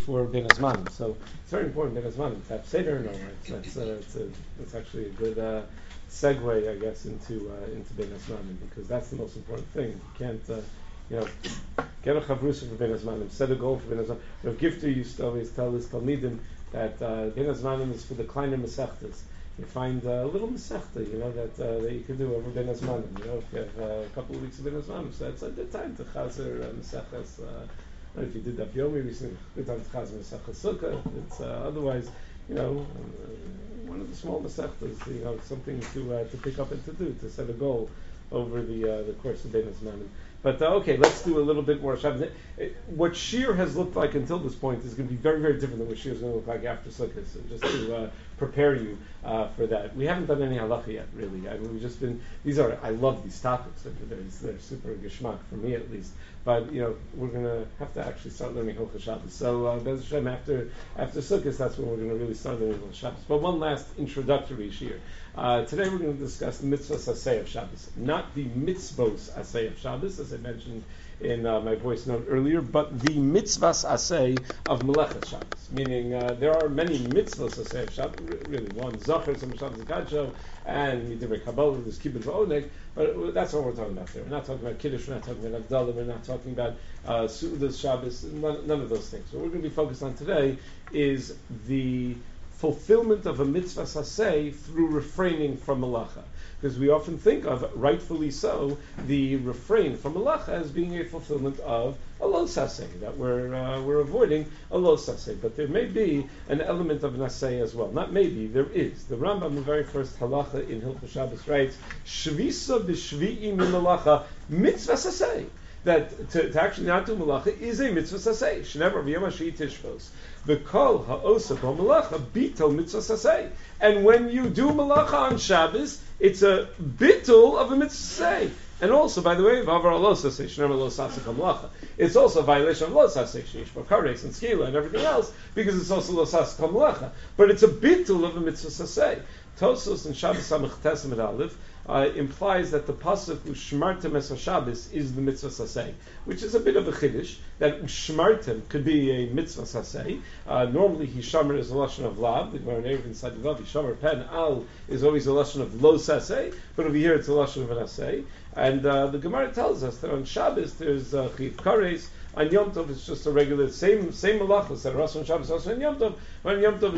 before Ben Azmanim. So it's very important Ben Azmanim to have Seder and right? It's actually a good segue, I guess, into Ben Azmanim, because that's the most important thing. You can't, get a chavrusa for Ben Azmanim, set a goal for Ben Azmanim. Rav Gifter used to always tell his Talmidim that Ben Azmanim is for the kleiner mesechtas. You find a little mesechta, that you can do over Ben Azmanim. If you have a couple of weeks of Ben Azmanim, so that's a good time to chazer mesechtas. If you did Daf Yomi recently, good time to chazer mesechtas sukkah. It's otherwise, one of the small mesechtas, something to pick up and to do, to set a goal over the course of Ben Azmanim. But okay, let's do a little bit more Shabbos. What Shir has looked like until this point is going to be very, very different than what Shir is going to look like after Sukkot. So just to prepare you for that, we haven't done any halacha yet, really. I mean, we've just been. I love these topics. They're super geschmack for me at least. But we're going to have to actually start learning Hilchos Shabbos. So Bez Hashem, after Sukkot, that's when we're going to really start learning Hilchos Shabbos. But one last introductory Shir. Today we're going to discuss the mitzvahs aseh of Shabbos, not the mitzvos aseh of Shabbos, as I mentioned in my voice note earlier, but the mitzvahs aseh of Melechas Shabbos. Meaning there are many mitzvahs aseh of Shabbos. Really, one Zachar, some Shabbos Gadsho, and Midivrei Kabbalah, there's Kibbutz V'Oneg. But that's what we're talking about there. We're not talking about Kiddush, we're not talking about Havdalah, we're not talking about Su'udas Shabbos, none of those things. What we're going to be focused on today is the fulfillment of a mitzvah saseh through refraining from malacha. Because we often think of, rightfully so, the refrain from malacha as being a fulfillment of a lo saseh, that we're avoiding a lo saseh. But there may be an element of naseh as well. Not maybe, there is. The Rambam, the very first halacha in Hilchos Shabbos, writes, Shvisa b'shvi'i min malacha mitzvah saseh. That to actually not do malacha is a mitzvah saseh. Shnever v'yom hashvi'i tishvos. V'kol ha'osa b'malacha bitol mitzvah saseh. And when you do malacha on Shabbos, it's a bittul of a mitzvah saseh. And also, by the way, v'avar lo saseh, shnever lo saseh b'malacha. It's also a violation of lo saseh, sheish b'kares and skila and everything else, because it's also lo saseh b'malacha. But it's a bittul of a mitzvah saseh. Tosos and Shabbos Samech Tes Amud Aleph implies that the pasuk Ushmartem es Shabbos is the mitzvah saseh, which is a bit of a chiddush. That Ushmartem could be a mitzvah saseh. Normally, Hishamer is a lashon of lav. The Gemara Neviv inside the lav, Hishamer pen al is always a lashon of lo saseh, but over here it's a lashon of an aseh. And the Gemara tells us that on Shabbos there's chiv kares. On Yom Tov, it's just a regular same malachos that are also on Shabbos, also on Yom Tov. But on Yom Tov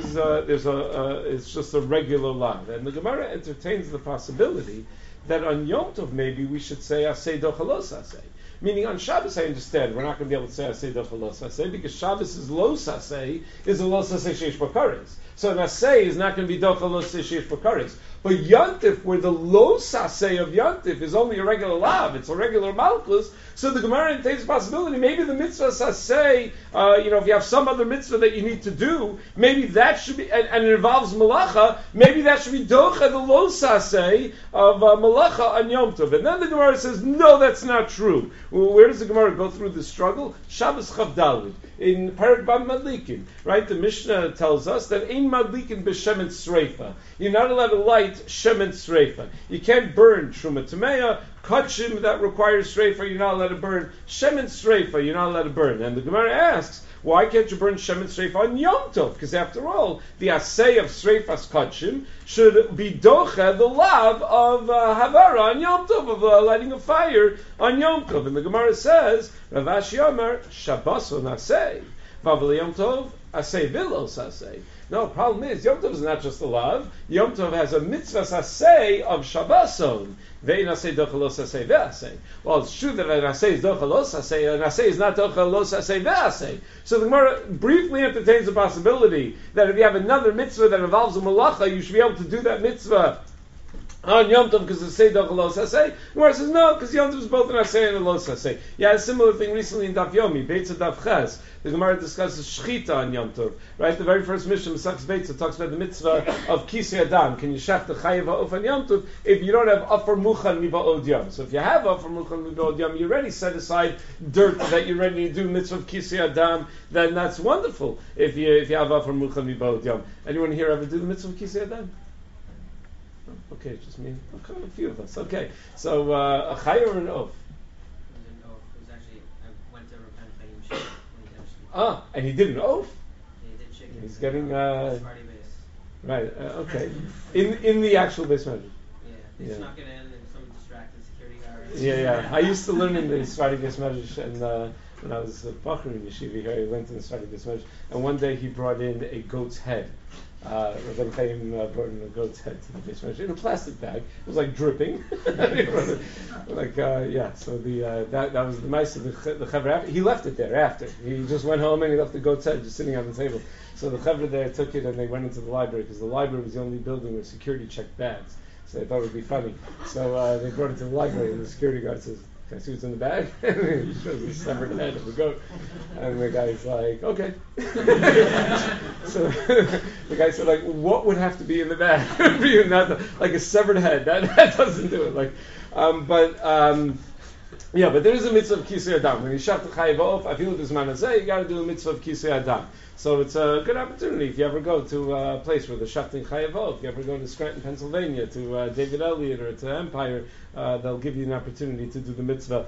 it's just a regular lav, and the Gemara entertains the possibility that on Yom Tov maybe we should say aseh dochalos aseh. Meaning on Shabbos, I understand we're not going to be able to say aseh dochalos aseh because Shabbos is lo saseh is a lo saseh sheish b'kares. So an aseh is not going to be dochalos sheish b'kares. But Yantif, where the lo saseh of Yantif is only a regular lav, it's a regular malchus, so the Gemara entertains the possibility, maybe the mitzvah saseh, if you have some other mitzvah that you need to do, maybe that should be, and it involves malacha, maybe that should be docha, the lo saseh of malacha on Yom Tov. And then the Gemara says, no, that's not true. Where does the Gemara go through the struggle? Shabbos Chav Daled, in Parak Bam Madlikin, right? The Mishnah tells us that ein madlikin b'shemen sreifa. You're not allowed to light shemen sreifa. You can't burn truma tameya, kachim that requires sreifa. You're not allowed to burn shemen sreifa. You're not allowed to burn. And the Gemara asks, why can't you burn shemen sreifa on Yom Tov? Because after all, the asay of sreifas kachim should be docha the lav of havara on Yom Tov, of lighting a fire on Yom Tov. And the Gemara says, Rav Ashi Amar Shabbos on asay, Vavel Yom Tov asay vilos asay. No, the problem is, Yom Tov is not just a lav. Yom Tov has a mitzvah saseh of Shabboson. Ve'in aseh dochalos aseh ve'aseh. Well, it's true that an aseh is dochalos aseh, an aseh is not dochalos aseh ve'aseh. So the Gemara briefly entertains the possibility that if you have another mitzvah that involves a malacha, you should be able to do that mitzvah on Yom Tov because it's say dochalos aseh. The Gemara says no, because Yom Tov is both an aseh and a los aseh. Yeah, a similar thing recently in Daf Yomi, Beitza Daf Ches. The Gemara discusses shchita on Yom Tov, right? The very first Mishnah, Masechus Beitza, talks about the mitzvah of kisei adam. Can you shach the chayiv ha'of on Yom Tov if you don't have afar muchan miba'od yom? So if you have afar muchan miba'od yom, you already set aside dirt that you're ready to do mitzvah of kisei adam. Then that's wonderful. If you have afar muchan miba'od yom, anyone here ever do the mitzvah of kisei adam? Okay, just me. Okay, a few of us. Okay, so a chayiv or an oaf? It was actually, I went to Rav Chaim Chaim. And he did an oath? He's getting Smarty base. right. Okay, in the actual base measure. Yeah, they snuck it in, and some distracted security guard. Yeah. I used to learn in the Sfardi base measure, and when I was a Bachur in Yeshiva here, I went in the Sfardi base measure, and one day he brought in a goat's head. Rabbi Chaim brought in a goat's head to the base measure in a plastic bag. It was like dripping. So that was the mice of the Chaver. He left it there after. He just went home and he left the goat's head just sitting on the table. So the Chaver there took it and they went into the library because the library was the only building where security checked bags. So they thought it would be funny. So they brought it to the library and the security guard says, "Can I see what's in the bag?" And he shows the severed head of the goat. And the guy's like, "Okay." So the guy said, like, what would have to be in the bag for you not to, like a severed head? That doesn't do it. But there is a mitzvah of kisei adam. When you shaf the chayiv off, I feel this man you got to do a mitzvah of kisei adam. So it's a good opportunity if you ever go to a place where the shafting chayiv off. If you ever go to Scranton, Pennsylvania, to David Elliott or to Empire, they'll give you an opportunity to do the mitzvah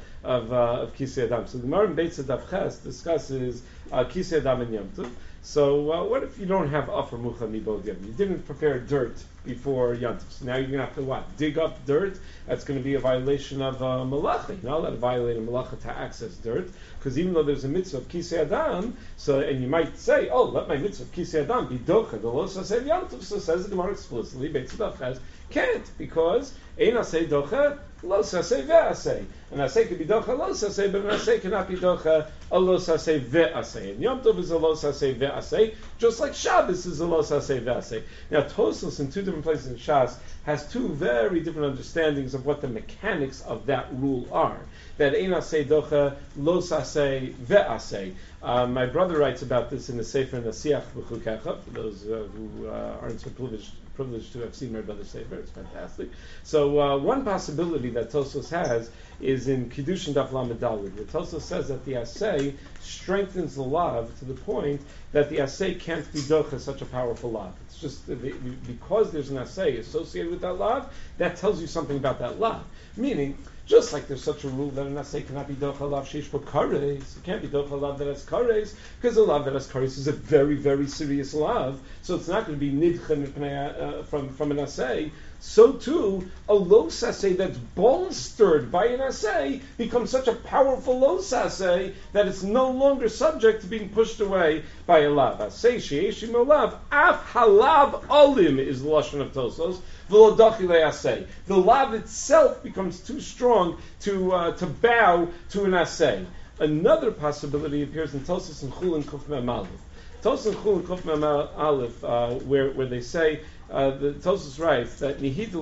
of kisei adam. So the Gemara in Beitza Daf Ches discusses kisei adam and Yom Tov. So what if you don't have Afar Mucha Mibod Yom? You didn't prepare dirt before Yom Tov. So now you're going to have to what? Dig up dirt? That's going to be a violation of Malacha. You're not allowed to violate a Malacha to access dirt, because even though there's a mitzvah of Kisei Adam, and you might say, oh, let my mitzvah of Kisei Adam be Docha, the Lo Saseh Yom Tov. So says the Gemara explicitly, Beit Tzedach Ches, can't, because Ein Aseh Docha, Lo Saseh Ve'aseh. An Aseh could be Docha, Lo Saseh, but an Aseh cannot be Docha, a Lo Saseh Ve'aseh. And Yom Tov is a Lo Saseh Ve'aseh, just like Shabbos is a Lo Saseh Ve'aseh. Now, Tosfos in two different places in Shas has two very different understandings of what the mechanics of that rule are. That Ein Aseh Docha, Lo Saseh Ve'aseh. My brother writes about this in the Sefer Nasiach B'chukecha, for those who aren't so privileged to have seen my brother's Sefer. It's fantastic. So one possibility that Tosfos has is in Kiddushin Daf Lamed Daled, where Tosfos says that the Aseh strengthens the lav to the point that the Aseh can't be docha such a powerful lav. It's just because there's an Aseh associated with that lav, that tells you something about that lav. Meaning, just like there's such a rule that an Aseh cannot be docha lav sheish for kares, it can't be docha lav that has kares, because a lav that has kares is a very, very serious lav, so it's not going to be nidchen from an Aseh. So too, a lo saseh that's bolstered by an aseh becomes such a powerful lo saseh that it's no longer subject to being pushed away by a lav. Aseh she'eshim olav, af halav olim is the lashon of Tosfos. V'lo dachi le'aseh. The lav itself becomes too strong to bow to an aseh. Another possibility appears in Tosfos and Chulin Kuf Mem Aleph. Tosfos and Chulin Kuf Mem Aleph, where they say. The Tosfos writes that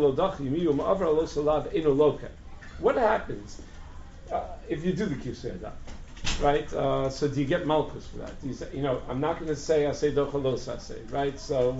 what happens if you do the Kisei Adam, right? So do you get malchus for that? Do you say, I'm not going to say Aseh Docha Lo Saseh, right? So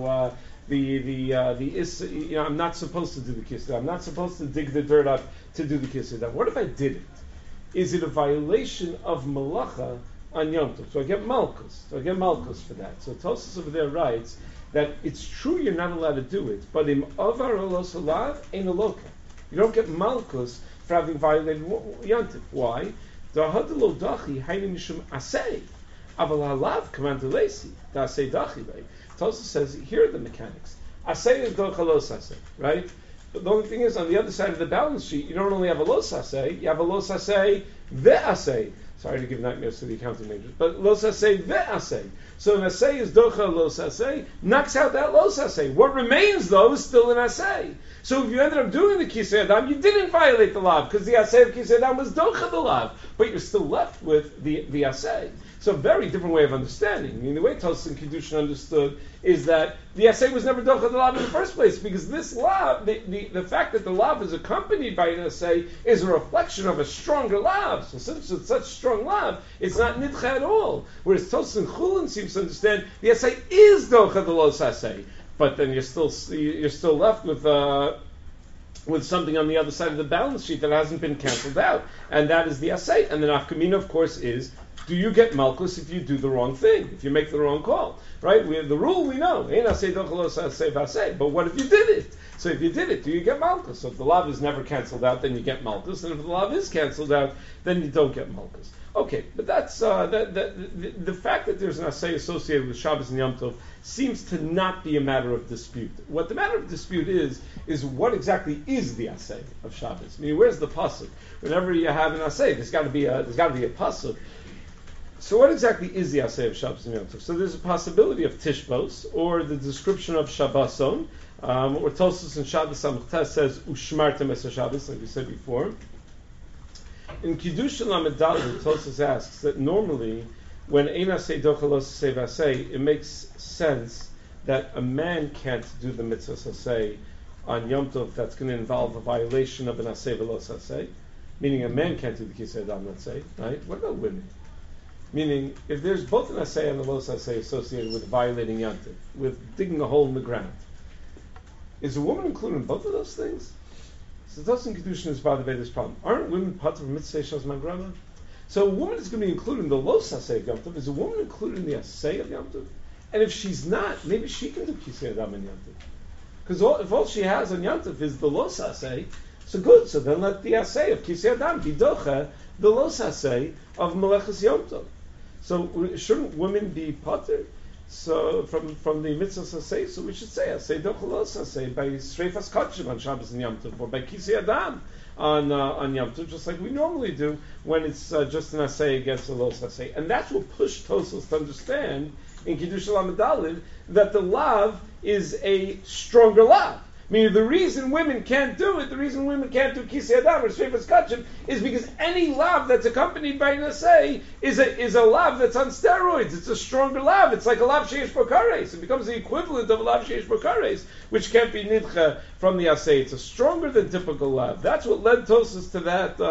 I'm not supposed to do the Kisei Adam. I'm not supposed to dig the dirt up to do the Kisei Adam. What if I did it? Is it a violation of malacha on Yom Tov? So I get malchus. For that. So Tosfos over there writes that it's true you're not allowed to do it, but in avar olos alav ain't a loka. You don't get malchus for having violated yantiv. Why? Dahadlo dachi haynim mishum asay, aval halav command lesi dasay dachi lei. Tosfos says here are the mechanics. Asay is docha los asay, right? But the only thing is on the other side of the balance sheet, you don't only have a los asay, you have a los asay ve'asay. Sorry to give nightmares to the accounting majors, but los asay ve'asay. So an asay is docha los asay, knocks out that los asay. What remains though is still an asay. So if you ended up doing the kisei adam, you didn't violate the lav because the asay of kisei adam was docha the lav, but you're still left with the asay. So a very different way of understanding. I mean, the way Tosfos and Kiddushin understood is that the asay was never docha the lav in the first place, because this lav, the fact that the lav is accompanied by an asay is a reflection of a stronger lav. So since it's such strong lav, it's not nidcha at all. Whereas Tosfos and Chulin seems to understand the asay is docha the los asay, but then you're still left with something on the other side of the balance sheet that hasn't been canceled out, and that is the asay. And the nafkamina, of course, is, do you get malchus if you do the wrong thing, if you make the wrong call, right? The rule we know, but what if you did it? So if you did it, do you get malchus? So if the lav is never canceled out, then you get malchus, and if the lav is canceled out, then you don't get malchus. Okay, but that's the fact that there's an assay associated with Shabbos and Yom Tov seems to not be a matter of dispute. What the matter of dispute is what exactly is the assay of Shabbos? I mean, where's the pasuk? Whenever you have an assay, there's got to be a pasuk. So what exactly is the assay of Shabbos and Yom Tov? So there's a possibility of Tishbos, or the description of Shabboson, or Tosfos in Shabbos Samachtes says Ushmartem es Shabbos, like we said before. In Kiddushin Lamed Daled, Tosfos asks that normally, when Ein Asay Docha Lo Asay V'Asay, it makes sense that a man can't do the mitzvah Asay on Yom Tov that's going to involve a violation of an Asay V'Lo Asay, meaning a man can't do the Kisei Adam, let's say, right? What about women? Meaning, if there's both an Asay and a Lo Asay associated with violating Yom Tov, with digging a hole in the ground, is a woman included in both of those things? So Tosfos Kiddushin is by the way this problem. Aren't women part of mitzvah shazman grama? So a woman is going to be included in the lo saseh of Yom Tov. Is a woman included in the aseh of Yom Tov? And if she's not, maybe she can do kisei adam in Yom Tov. Because if all she has on Yom Tov is the lo saseh, so good. So then let the aseh of kisei adam be docha the lo saseh of melechus Yom Tov. So shouldn't women be potter? So from the mitzvah saseh, so we should say asay dochalos asay by streifas kachim on Shabbos and Yom Tov, or by kisei adam on Yom Tov, just like we normally do when it's just an asay against a los asay, and that's what pushed Tosfos to understand in Kiddush Lamed Daled that the lav is a stronger lav. Meaning the reason women can't do it, the reason women can't do kisei adam or streifas kachim, is because any lav that's accompanied by an asay is a lav that's on steroids. It's a stronger lav. It's like a lav sheish bokares. It becomes the equivalent of a lav sheish bokares, which can't be nidcha from the asay. It's a stronger than typical lav. That's what led Tosfos to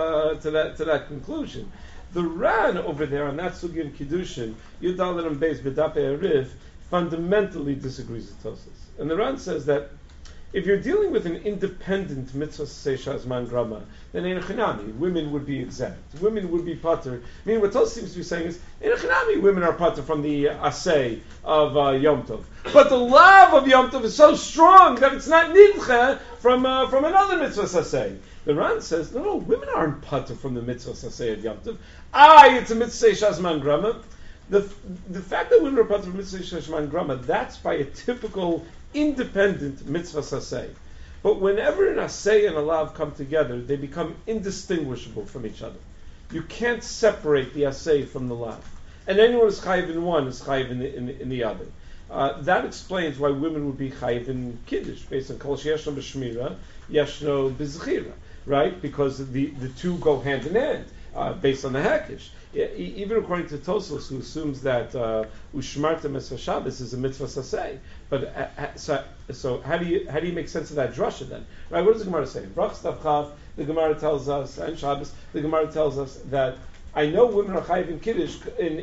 that conclusion. The Ran over there on that sugi in Kiddushin, Yudal and Beis B'Dapei Arif, fundamentally disagrees with Tosfos, and the Ran says that if you're dealing with an independent mitzvah shazman grama, then in a chinami, women would be exempt. Women would be pater. I mean, what Tosfos seems to be saying is, in a chinami, women are pater from the asay of Yom Tov. But the lav of Yom Tov is so strong that it's not nidcha from another mitzvah asay. The Ran says, no, women aren't pater from the mitzvah asay of Yom Tov. It's a mitzvah shazman grama. The fact that women are pater from mitzvah shazman grama, that's by a typical independent mitzvah saseh. But whenever an aseh and a lav come together, they become indistinguishable from each other. You can't separate the aseh from the lav. And anyone who's chayiv in one is chayiv in the other. That explains why women would be chayiv in Kiddush, based on kol sheyeshno b'shmira, yeshno b'zechira, right? Because the two go hand in hand, based on the Hakish. Even according to Tosfos, who assumes that Ushmartem es Shabbos is a mitzvah saseh, but so how do you make sense of that drasha then? Right? What does the Gemara say? Brachas Tavchav, the Gemara tells us, and Shabbos, the Gemara tells us that I know women are chayiv in Kiddush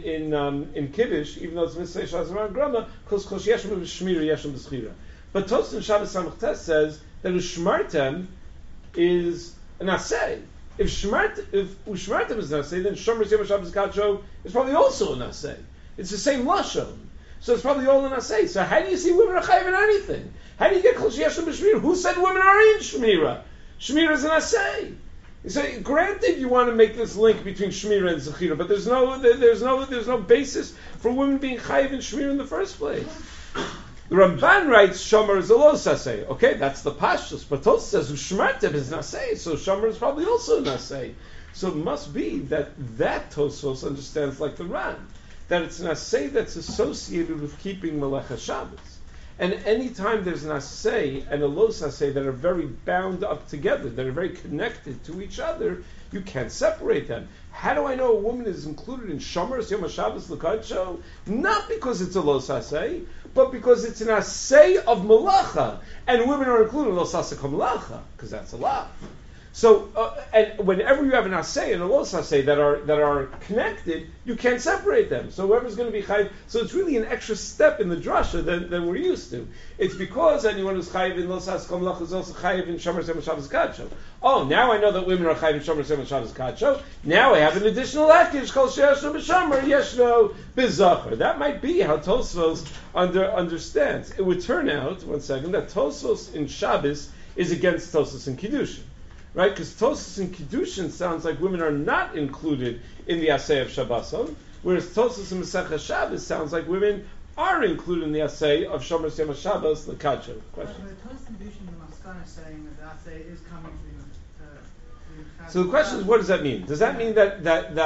in Kiddush, even though it's mitzvah shazman grama, because yeshem b'shmira yeshem b'schira. But Tosfos in Shabbos Samachtes says that Ushmartem is an aseh. If Ushmartem is an asay, then Shomer Yom Shabbos Kacho is probably also an asay. It's the same lashon, so it's probably all an asay. So how do you see women are chayiv in anything? How do you get Kol Sheyeshno B'Shmira? Who said women are in Shmira? Shmira is an asay. So granted, you want to make this link between Shmira and Zechira, but there's no basis for women being chayiv in Shmira in the first place. The Ramban writes Shomer is a lo saseh. Okay, that's the pashtus. But Tosfos says Ushmartem is naseh, so Shomer is probably also naseh. So it must be that Tosfos understands like the Ran, that it's an asay that's associated with keeping Melecha Shabbos. And any time there's an asay and a lo saseh that are very bound up together, that are very connected to each other, you can't separate them. How do I know a woman is included in Shomer Yom Shabbos L'Kadsho? Not because it's a lo saseh, but because it's an asay of malacha, and women are included in lo saseh malacha, because that's a lav. So, and whenever you have an asay and a lo saseh that are connected, you can't separate them. So whoever's going to be chayiv, so it's really an extra step in the drasha than we're used to. It's because anyone who's chayiv in lo saseh malacha is also chayiv in Shomer Yom Shabbos Kadsho. Oh, now I know that women are chayiv in Shomer Yom Shabbos Kadsho. Now I have an additional akish called sheyeshno b'shomer yeshno b'zachar. That might be how Tosfos understands. It would turn out, one second, that Tosfos in Shabbos is against Tosfos in Kiddushin. right? Because Tosfos and Kiddushin sounds like women are not included in the assay of Shabboson, whereas Tosfos and Masechah Shabbos sounds like women are included in the assay of Shomer Yom Shabbos, the Kadsha. Question. The Tosfos and Kiddushin, the Maskana is saying that the assay is coming to So the question is, what does that mean? Does that mean that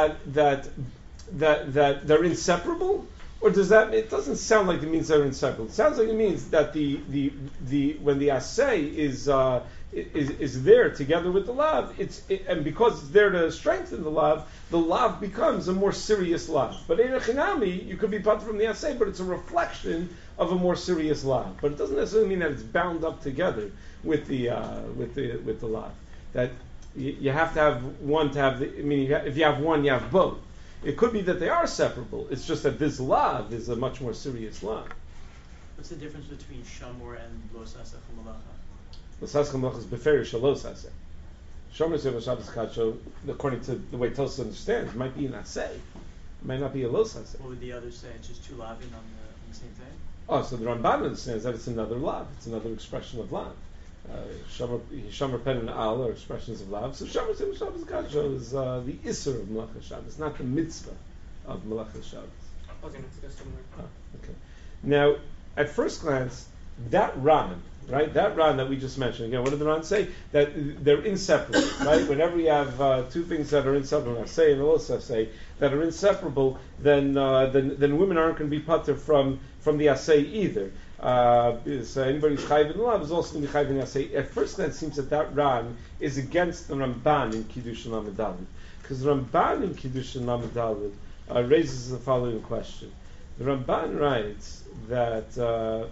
they're inseparable, or does that? It doesn't sound like it means they're inseparable. It sounds like it means that the when the assay is there together with the lav, and because it's there to strengthen the lav becomes a more serious lav. But in a chinami, you could be put from the assay, but it's a reflection of a more serious lav. But it doesn't necessarily mean that it's bound up together with the lav. That you have to have one to have the. I mean, if you have one, you have both. It could be that they are separable. It's just that this lav is a much more serious lav. What's the difference between shamor and lo saseh malacha? Lo saseh malacha is beferish lo saseh. Shomer Yom Shabbos kacho, according to the way Tosfos understands, might be an asay. It might not be a lo saseh. What would the others say? It's just two lavin on the same thing? Oh, so the Ramban understands that it's another lav. It's another expression of lav. Shomer pen and al are expressions of lav. So Shomer Yom Shabbos kacho is the isser of Malacha Shabbos, not the mitzvah of Malacha Shabbos. Okay, let's go somewhere. Okay. Now, at first glance, that Ran, right? That Ran that we just mentioned. Again, what did the Ran say? That they're inseparable, right? Whenever you have two things that are inseparable, say and also say that are inseparable, then women aren't going to be pater from the asay either. So anybody who's chayv in the lav is also going to be chayv in the asay. At first glance, it seems that Ran is against the Ramban in Kiddushin Lamed Daled, because the Ramban in Kiddushin Lamed Daled raises the following question. The Ramban writes that the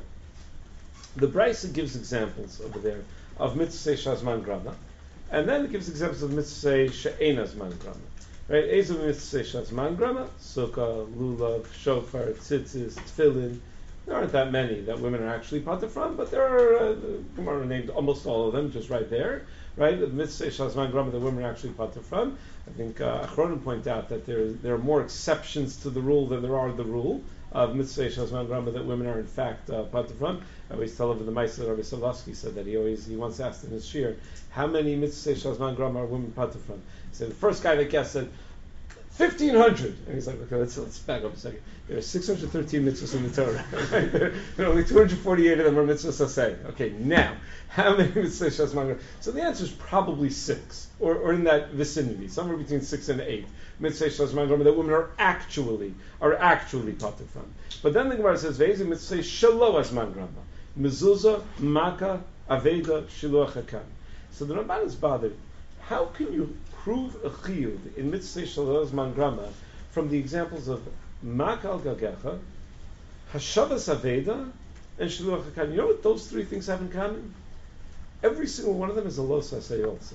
Brisa gives examples over there of mitzvah shazman grama, and then it gives examples of mitzvah she'ena zman grama. Right? Ezu mitzvah shazman grama, sukkah, lulav, shofar, tzitzis, tefillin. There aren't that many that women are actually pater from, but there are. Gemara named almost all of them, just right there. Right? The mitzvah shazman grama that women are actually pater from. I think Achronim point out that there are more exceptions to the rule than there are the rule of mitzvah shazman grama that women are in fact pater from. I always tell over the Maisa Rabbi Solovsky said that he once asked in his shir, how many mitzvah shazman grama are women pater from? He said the first guy that guessed said 1,500, and he's like, okay, let's back up a second. There are 613 mitzvahs in the Torah. Right? There are only 248 of them are mitzvahs saseh. Okay, now how many mitzvahs shazman grama? So the answer is probably 6, or in that vicinity, somewhere between 6 and 8 mitzvah shazman grama that women are actually pater from. But then the Gemara says, "Ve'ezim mitzvah shelo azman grama, mezuzah, maka, aveda, shiluach hakam." So the Ramban is bothered. How can you prove a chiyuv in mitzvah shelo azman grama from the examples of maka al gagecha, hashavas aveda, and shiluach hakam? You know what those three things have in common? Every single one of them is a lo saseh also.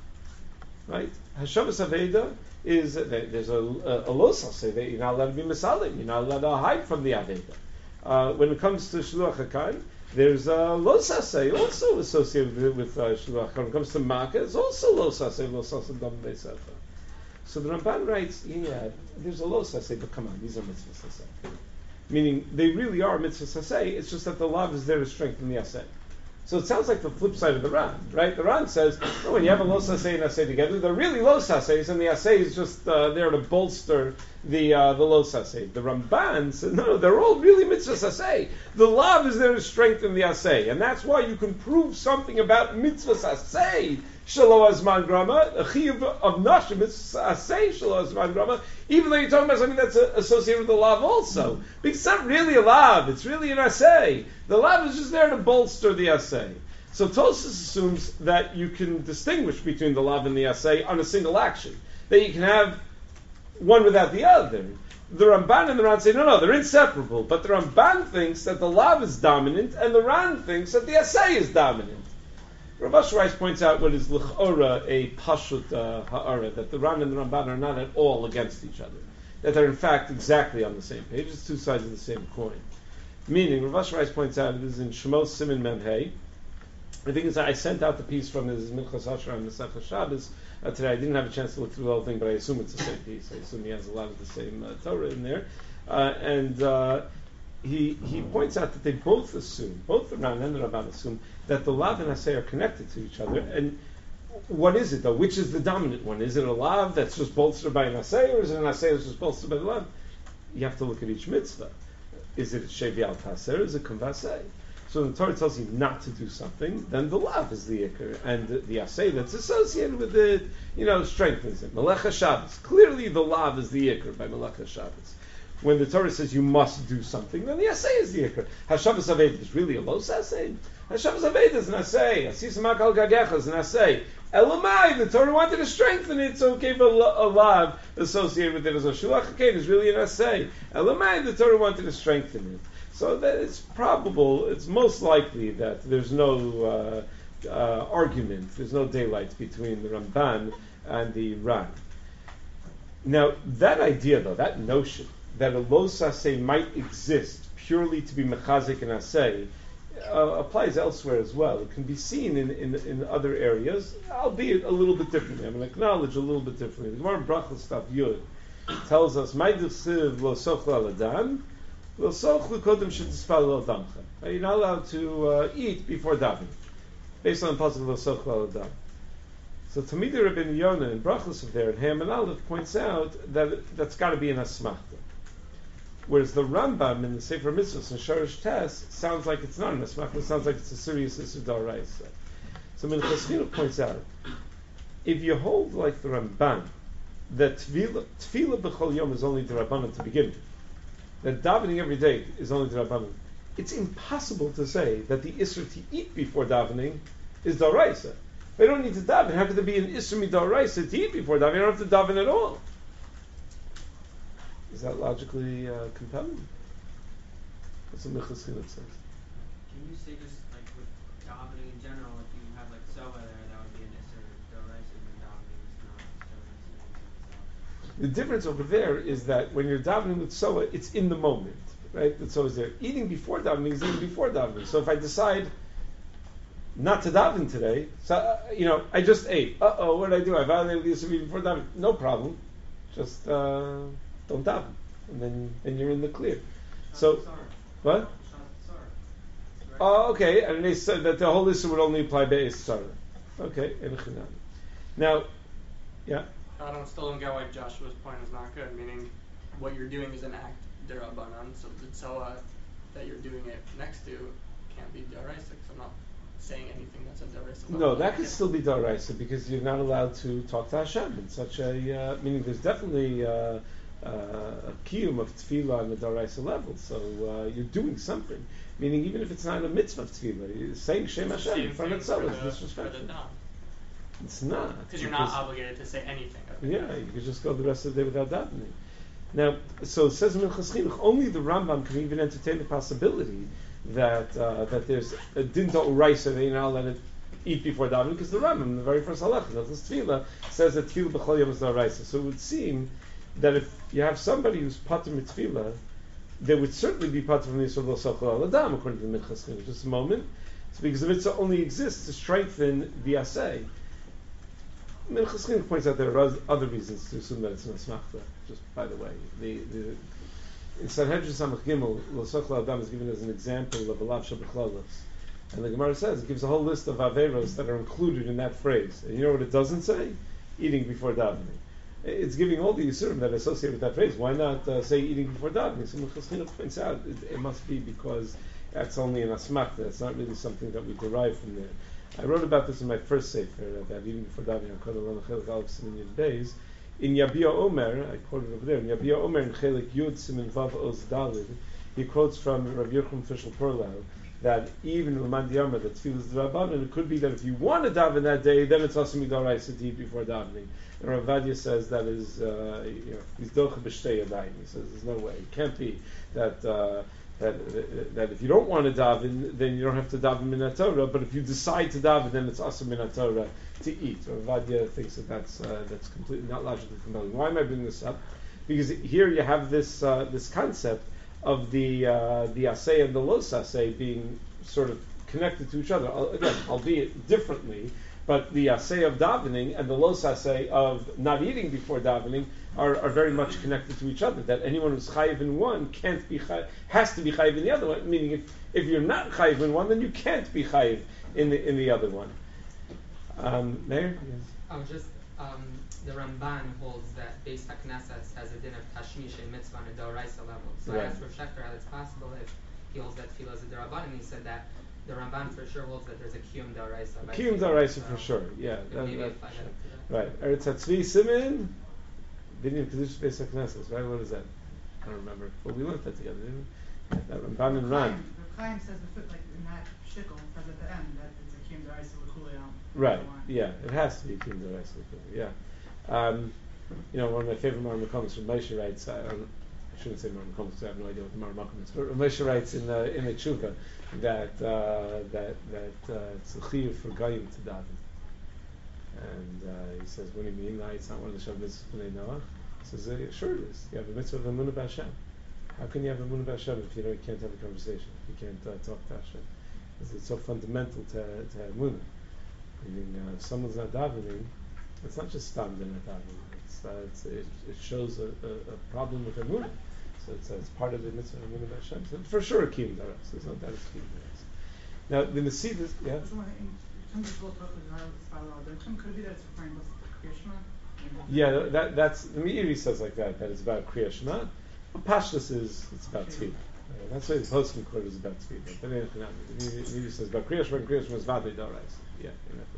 Right? Hashavas aveda is there's a lo saseh that you're not allowed to be misalim, you're not allowed to hide from the aveda. When it comes to shiluach hakam, there's a lo saseh also associated with shiluach hakam. When it comes to makkah, it's also lo saseh dam beisecha. So the Ramban writes, yeah, there's a lo saseh, but come on, these are mitzvah saseh. Meaning they really are mitzvah saseh. It's just that the lav is there to strengthen the aseh. So it sounds like the flip side of the Ran, right? The Ran says, when you have a lo saseh and aseh together, they're really lo sasehs, and the aseh is just there to bolster the lo saseh. The Ramban says, no, they're all really mitzvah saseh. The lav is there to strengthen the aseh, and that's why you can prove something about mitzvah saseh, shelo azman grama, a chiyuv of nashim, mitzvah aseh, shelo azman grama, even though you're talking about something that's associated with the lav also. Because it's not really a lav, it's really an aseh. The lav is just there to bolster the aseh. So Tosfos assumes that you can distinguish between the lav and the aseh on a single action. That you can have one without the other. The Ramban and the Ran say, no, they're inseparable. But the Ramban thinks that the lav is dominant, and the Ran thinks that the aseh is dominant. Rav Asher Weiss points out what is l'chora a pashut ha'ara, that the Ran and the Ramban are not at all against each other. That they're in fact exactly on the same page. It's two sides of the same coin. Meaning, Rav Asher Weiss points out, it is in Shemos Siman Mem Hey. I think I sent out the piece from his Minchas Asher on Masechah Shabbos today. I didn't have a chance to look through the whole thing, but I assume it's the same piece. I assume he has a lot of the same Torah in there. He points out that they both assume, both the Ran and the Ramban assume, that the lav and aseh are connected to each other. And what is it though? Which is the dominant one? Is it a lav that's just bolstered by an asay, or is it an asay that's just bolstered by the lav? You have to look at each mitzvah. Is it shevi al taser? Is it kavasei? So when the Torah tells you not to do something, then the lav is the ikr, and the asay that's associated with it, strengthens it. Melecha Shabbos. Clearly the lav is the ikr by Melecha Shabbos. When the Torah says you must do something, then the asay is the ikr. Hashavas Aved is really a los asay. Hashavas Aved is an asay. Asis Makal Gagecha is an asay. Elamai, the Torah wanted to strengthen it, so it gave a lav associated with it as a shulach hakein is really an asay. Elamai, the Torah wanted to strengthen it. So that it's probable, it's most likely that there's no argument, there's no daylight between the Ramban and the Ran. Now, that idea though, that notion that a los asay might exist purely to be mechazik and asay, applies elsewhere as well. It can be seen in other areas, albeit a little bit differently. I'm going to acknowledge a little bit differently. The Gemara Brachos Stav Yud tells us, "May d'chsiv lo sochla l'adam, lo sochlu kodem shetispal lo damcha." You're not allowed to eat before davening, based on the pasuk lo sochla l'adam. So Tamidei Rabbeinu Yonah in Brachos of there, and Ham and Aleph points out that that's got to be an asmachta. Whereas the Rambam in the Sefer Mitzvos and Shorish Tes sounds like it's not an asmachta, it sounds like it's a serious issue d'oraisa. So Minchas Chinuch points out, if you hold like the Ramban, that tefillah b'chol yom is only d'Rabbanan to begin with, that davening every day is only d'Rabbanan, it's impossible to say that the Isser to eat before davening is d'oraisa. They don't need to daven. How could there be an Isser mid'oraisa to eat before davening? You don't have to daven at all. Is that logically compelling? That's what Minchas Chinuch says. Can you say just like with davening in general, if you have like soba there, that would be an isser d'oraisa, and davening is not d'oraisa. The difference over there is that when you're davening with soa, it's in the moment, right? The soa is there. Eating before davening is eating before davening. So if I decide not to daven today, so I just ate. What did I do? I violated the Yisur before davening. No problem. Just don't daven, and then you're in the clear. So what? Oh, okay. And they said that the whole Yisur would only apply Be'ez Tzara. Okay, now, yeah. I still don't get why Joshua's point is not good. Meaning, what you're doing is an act derabanan, so the tzoa that you're doing it next to can't be daraisa. I'm not saying anything that's a daraisa. No, that could still be daraisa because you're not allowed to talk to Hashem in such a meaning. There's definitely a kiyum of tefillah on the daraisa level. So you're doing something. Meaning, even if it's not a mitzvah of tefillah, you're saying Shem Hashem in front of itself is disrespectful. It's not. Because you're not obligated to say anything. Yeah, you could just go the rest of the day without davening. Now, so it says in Minchas Chinuch, only the Rambam can even entertain the possibility that there's a din d'oraisa that you're not allowed to eat before davening, because the Rambam, in the very first halacha, that this tefillah, says that tefillah b'chol yom is d'oraisa. So it would seem that if you have somebody who's patur mitzvila, they would certainly be patur from the Yisur lo sochel al adam, according to the Minchas Chinuch. Just a moment. It's because the mitzvah only exists to strengthen the asay. Minchas Chinuch points out there are other reasons to assume that it's an asmachta. Just by the way, in Sanhedrin Samach Gimel, Lo Sochel Adam is given as an example of a lav shebechlalos, and the Gemara says it gives a whole list of averos that are included in that phrase. And you know what it doesn't say? Eating before davening. It's giving all the yisurim that are associated with that phrase. Why not say eating before davening? So Minchas Chinuch points out it must be because that's only an asmachta. It's not really something that we derive from there. I wrote about this in my first sefer, that even before davening, in Yabia Omer, I quoted over there, in Yabia Omer in Chelik Yud Simin Vav Oz Dalid, he quotes from Rav Yochanan Fischel Perlau that even L'man Diyamar, that tefillah is d'Rabbanan, it could be that if you want to daven that day, then it's also mid'oraisa to eat before davening. And Rav Vadia says that is, he's docha b'shtei yadayim. He says there's no way, it can't be that if you don't want to daven, then you don't have to daven minat Torah. But if you decide to daven, then it's also minat Torah to eat. Rav Vadia thinks that's completely not logically compelling. Why am I bringing this up? Because here you have this concept of the asay and the los asay being sort of connected to each other. Again, albeit differently, but the asay of davening and the los asay of not eating before davening are very much connected to each other. That anyone who's chayiv in one has to be chayiv in the other one. Meaning, if you're not chayiv in one, then you can't be chayiv in the other one. Mayor? Yes. Oh, just the Ramban holds that Beis HaKnesset has a din of Tashmish and Mitzvah on a Doraisa level. So I Right. asked Rav Shechter how it's possible if he holds that Tefillah is a Deraban, and he said that the Ramban for sure holds that there's a Kiyum Doraisa. by Kiyum Tefillah. Daraisa So for sure, yeah. maybe that apply for sure. that to that. Right. Eretz Hatzvi Simin, Binyan Kedush Beis HaKnesses, right? What is that? I don't remember. But we learned that together, didn't we? That Ramban and Ran. The Chaim says the foot, like in that shtickle, says at the end that it's a Kiyum D'Oraisa L'Kulayam. Right. Yeah, it has to be Kiyum Daraisa. Yeah. One of my favorite Maramakomis from Moshe writes. I shouldn't say Maramakomis because I have no idea what the Maramakom is. But Moshe writes in the Tshuva that it's a chiyuv for Goyim to daven. And he says, what do you mean? It's not one of the Shabbos B'nai Noach. He says, sure it is. You have a mitzvah of Emunah B'Hashem. How can you have Emunah B'Hashem if you can't have a conversation? You can't talk to Hashem. Because it's so fundamental to Emunah. Meaning, if someone's not davening, it's not just stam they're not davening. It shows a problem with Emunah. So it's part of the mitzvah of Emunah B'Hashem. So for sure, a kiyum daras. There's no doubt it's kiyum daras. Now, the Nesiv, yeah. In terms of what could it be that it's referring to Kriya Shema? Yeah, that's the Meiri says like that it's about Kriya Shema. But Pashtus is it's about Tefillah. That's why the posting quarter is about Tefillah. But the Meiri says about Kriya Shema, and Kriya Shema is Vadei Dorais. Yeah,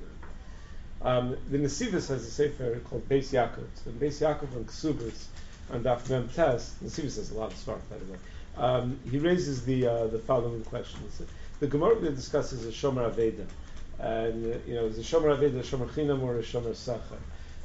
the Nesivus has a sefer called Beis Yaakov. So Beis Yaakov on Ksubas on Daf Mem Tes. Nesivus has a lot of stuff, by the way. He raises the following questions. The Gemara discusses a Shomer Aveda. And, is a Shomer Aveda a Shomer Chinam or a Shomer Sachar?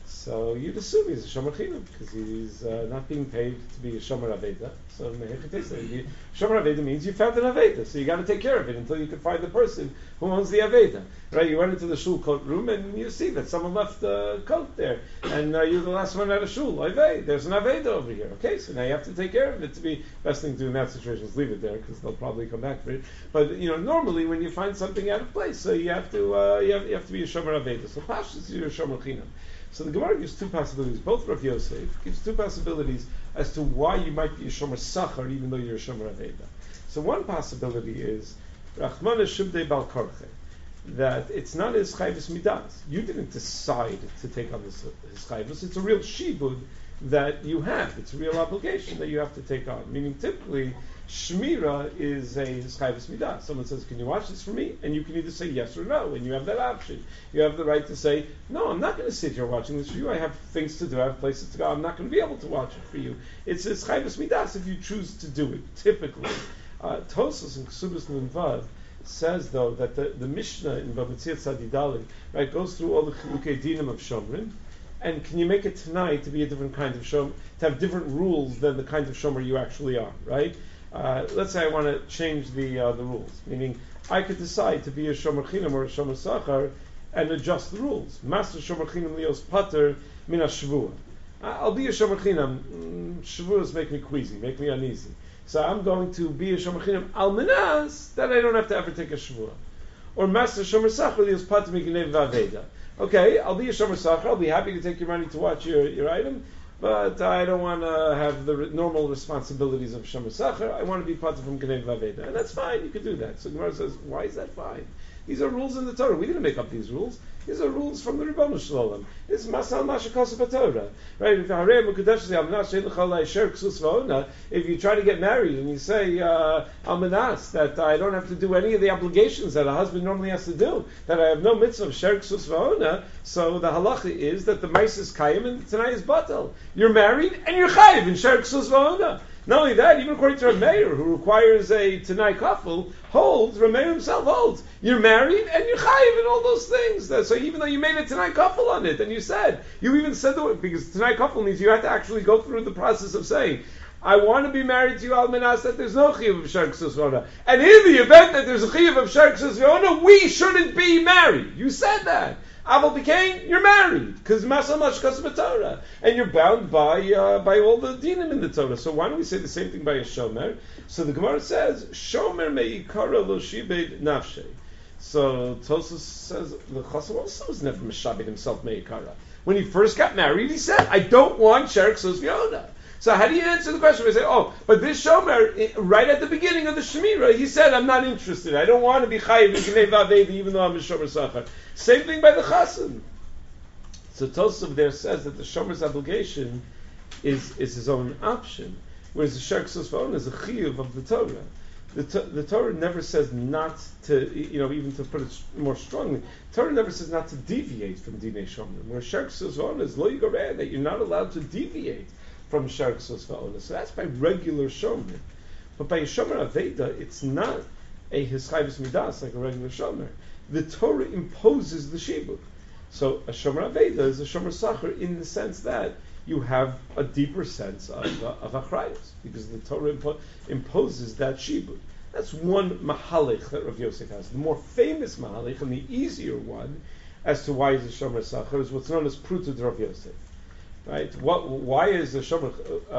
So you'd assume he's a Shomer Chinam because he's not being paid to be a Shomer Aveda. So Shomer Aveda means you found an Aveda, so you got to take care of it until you can find the person who owns the Aveda. Right? You went into the shul coat room and you see that someone left a coat there, and you're the last one out of shul. There's an Aveda over here. Okay, so now you have to take care of it. To be best thing to do in that situation is leave it there because they'll probably come back for it. But normally when you find something out of place, so you have to you have to be a Shomer Aveda. So Pashtus you're a Shomer Chinam. So the Gemara gives two possibilities. Both Rav Yosef gives two possibilities as to why you might be a Shomer Sachar even though you're a Shomer Aveda. So one possibility is Rachmana Shubdei Bal Korche, that it's not his chayvus midas. You didn't decide to take on his chayvus. It's a real shibud that you have. It's a real obligation that you have to take on. Meaning, typically, shmira is a chayvus midas. Someone says, "Can you watch this for me?" And you can either say yes or no, and you have that option. You have the right to say, "No, I'm not going to sit here watching this for you. I have things to do. I have places to go. I'm not going to be able to watch it for you." It's chayvus midas if you choose to do it. Typically, Tosas and Ksubas Nun Vav says though that the Mishnah in Bava Metzia Tzadidali, right, goes through all the chilukei dinim of shomrim, and can you make it tonight to be a different kind of shomer, to have different rules than the kind of shomer you actually are, right? Let's say I want to change the rules, meaning I could decide to be a shomer chinam or a shomer sachar and adjust the rules. Master shomer chinam lios pater min shvua. I'll be a shomer chinam. Shvuas make me queasy, make me uneasy. So I'm going to be a shomer chinam al minas that I don't have to ever take a shvua. Or master shomer sachar lios pater min gnev v'aveda. Okay, I'll be a shomer sachar. I'll be happy to take your money to watch your item, but I don't want to have the normal responsibilities of shomer sachar. I want to be pater from gnev v'aveda, and that's fine. You can do that. So Gemara says, why is that fine? These are rules in the Torah. We didn't make up these rules. These are rules from the Ribono Shel Olam. It's masal mashakos b'Torah, right? If you try to get married and you say almanas that I don't have to do any of the obligations that a husband normally has to do, that I have no mitzvah of sher ksus v'ona, so the halacha is that the ma'is is kayim and tonight is batal. You're married and you're chayiv in sher ksus v'ona. Not only that, even according to Rav Meir, who requires a Tanai Kafel, holds, Rav Meir himself holds, you're married and you're chayiv and all those things. So even though you made a Tanai Kafel on it, and you even said the word, because Tanai Kafel means you have to actually go through the process of saying, I want to be married to you, Almanas, that there's no chiyuv of Shar Ksus V'ona. And in the event that there's a chiyuv of Shar Ksus V'ona, we shouldn't be married. You said that. Aval B'Kain, you're married because Masal Mashkas b'Torah, and you're bound by all the dinim in the Torah. So why don't we say the same thing by a shomer? So the Gemara says shomer meikara lo shibed nafshe. So Tosas says the Chassid also was never mishabed himself meikara. When he first got married, he said, "I don't want Sher Ksus V'Ona." So how do you answer the question? We say, oh, but this shomer, right at the beginning of the Shemirah, he said, I'm not interested. I don't want to be chayiv in Gnei even though I'm a shomer sachar. Same thing by the chassan. So Tosaf there says that the shomer's obligation is his own option, whereas the Sharksos Va'on is a chiyuv of the Torah. The Torah never says not to, even to put it more strongly, Torah never says not to deviate from Dinei Shomer. Where Sharksos Va'on is lo yigareh, that you're not allowed to deviate from Sharksos Va'on. So that's by regular Shomer. But by a Shomer Aveda, it's not a Hischayvus Midas like a regular Shomer. The Torah imposes the Shibud. So a Shomer Aveda is a Shomer Sachar in the sense that you have a deeper sense of Achrayus, because the Torah imposes that Shibud. That's one Mahalich that Rav Yosef has. The more famous Mahalich, and the easier one, as to why he's a Shomer Sachar, is what's known as Pruta de Rav Yosef. Right? Why is a Shomer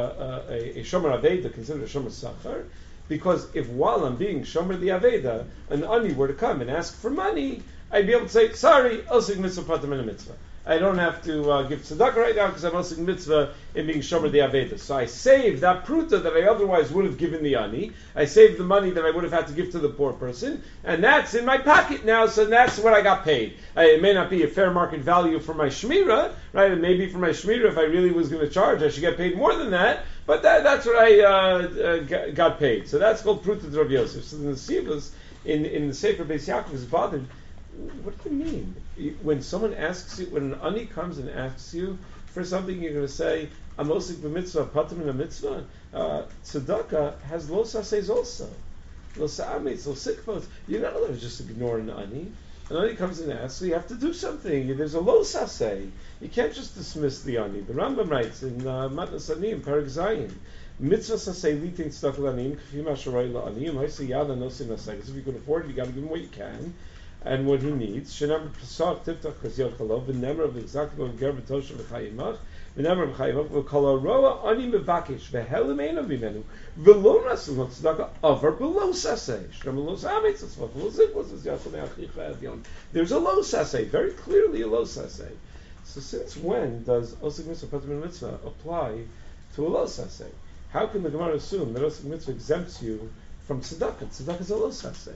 Aveda considered a Shomer Sachar? Because if while I'm being Shomer the Aveda, an Ani were to come and ask for money, I'd be able to say, sorry, Osig Mitzvah Patam in a Mitzvah. I don't have to give tzedakah right now because I'm Osig Mitzvah in being Shomer the Aveda. So I saved that pruta that I otherwise would have given the Ani. I saved the money that I would have had to give to the poor person, and that's in my pocket now, so that's what I got paid. It may not be a fair market value for my Shmira, right? And maybe for my Shmira, if I really was going to charge, I should get paid more than that, but that's what I got paid. So that's called pruta de Rav Yosef. So the Sivas, in the Sefer Beis Yaakov is bothered. What do you mean? When someone asks you, when an ani comes and asks you for something, you're going to say, "I'm osik b'mitzvah, patim in a mitzvah." Tzedakah has lo saseis also, lo sa'amitz, lo sikvot. You're not allowed to just ignore an ani. An ani comes and asks, so you have to do something. There's a lo sasei. You can't just dismiss the ani. The Rambam writes in Matnas Ani in Perek Zayin, mitzvah sasei litin tzedakah l'anim k'fim asheroi la'anim ha'isi yada nosin nasei. If you can afford it, you got to give him what you can. And what he needs. Shenem pesach tiftach chaziyot chalov v'nemer v'exaktiv v'ger v'tosha v'chayimach v'nemer v'chayimach v'kol haroa ani mevakish v'helim einav mimenu v'lo nasul not tzedakah avar below saseh shenem lo samitz tzvach v'lo zikvos as yachol ne'achicha adyon. There's a lo saseh, very clearly a lo saseh. So since when does osik mitzvah patim mitzvah apply to a lo saseh? How can the Gemara assume that osik mitzvah exempts you from tzedakah? Tzedakah is a lo saseh.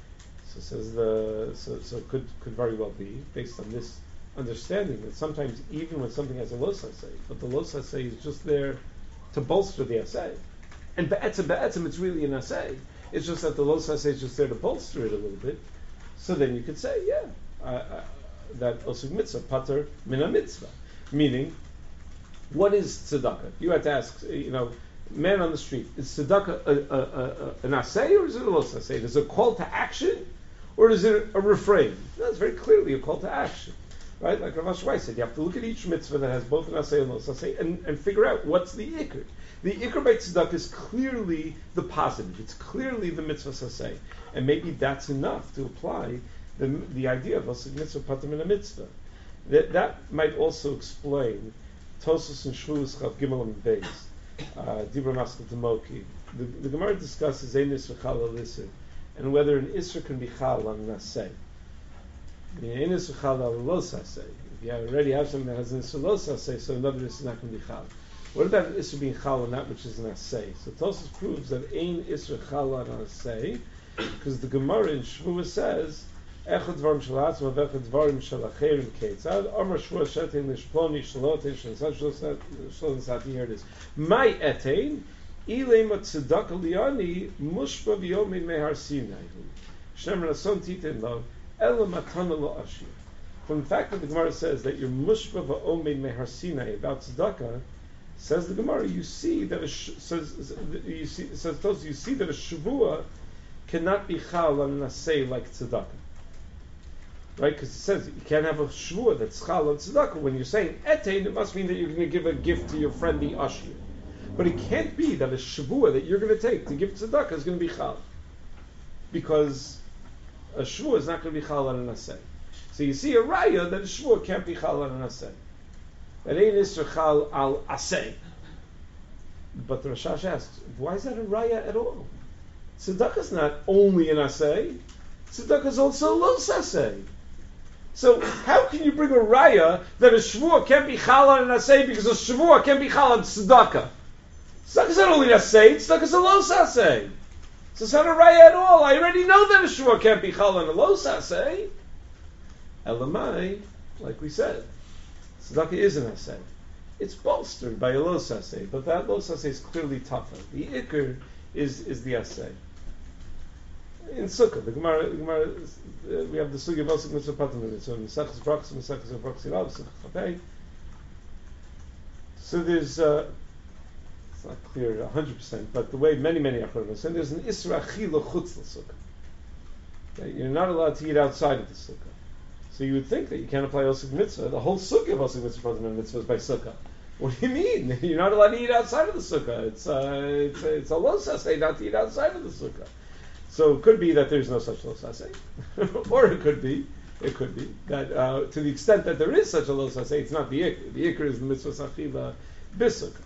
So could very well be based on this understanding that sometimes even when something has a los hasei, but the los hasei is just there to bolster the assay, and be'etzem it's really an assay. It's just that the los hasei is just there to bolster it a little bit. So then you could say, that osug mitzvah pater min a mitzvah, meaning what is tzedakah? You had to ask, man on the street, is tzedakah an assay or is it a los hasei? Is it a call to action? Or is it a refrain? No, it's very clearly a call to action. Right? Like Rav Ashwai said, you have to look at each mitzvah that has both an asay and los asay and figure out what's the ikr. The ikr by tzedakah is clearly the positive. It's clearly the mitzvah asay. And maybe that's enough to apply the idea of a mitzvah patam in a mitzvah. That might also explain Tosos and Shvuos Chav Gimel and Beis, Dibra Maskal Tamoki. The Gemara discusses Einis v'chal alisir, and whether an Isra can be Chal on an Asay. An Isra Chal on Los Asay. If you already have something that has an Isra Los Asay, so another Isra is not going to be Chal. What about an Isra being Chal on that which is an Asay? So Tosfos proves that Ein Isra Chal on an Asay, because the Gemara in Shvuah says, Echad Dvarim Shel Atzma v'Echad Dvarim Shel Acherim Keitzad, Amar Shvuah Shetein Lishploni Shalotein Shalotein. Here it is. My Etein, Ilema tzedakah liani mushba v'yomin mehar sinai. Shneim rason titin lo ela matana lo ashir. From the fact that the Gemara says that you're mushba v'yomin mehar sinai about tzedakah, says the Gemara, you see that a shavua cannot be chal on an asay like tzedakah. Right? Because it says you can't have a shavua that's chal on tzedakah. When you're saying etein, it must mean that you're going to give a gift to your friend the ashir. But it can't be that a shavua that you're going to take to give tzedakah is going to be chal, because a shavua is not going to be chal on an asay. So you see a raya that a shavua can't be chal on an asay. That ain't isra chal al asay. But the Rashash asks, why is that a raya at all? Tzedakah is not only an asay. Tzedakah is also a los asay. So how can you bring a raya that a shavua can't be chal on an asay because a shavua can't be chal on tzedakah? Sukkah's not only asay, it's sukkah's a los asay. So it's not a raya at all. I already know that a shua can't be chal on a los asay. Elamai, like we said, tzedakah is an asay. It's bolstered by a los asay, but that los asay is clearly tougher. The ikr is the asay. In Sukkah, the Gemara we have the sugya of Osik Mitzvah Patim in it. So in Mesechus Brachos, Mesechus Brachos Ilav, Sukkah Chapei. So there's, it's not clear 100%, but the way many Achronim say, there's an Isra Achila Chutz l'Sukkah. Okay, you're not allowed to eat outside of the Sukkah. So you would think that you can't apply Osik Mitzvah. The whole Sukkah of Osik Mitzvah Patim in Mitzvah is by Sukkah. What do you mean? You're not allowed to eat outside of the Sukkah. It's a los asay not to eat outside of the Sukkah. So it could be that there's no such los asay, or it could be that to the extent that there is such a los asay, it's not the ikr. The ikr is the mitzvah sachila b'sukkah.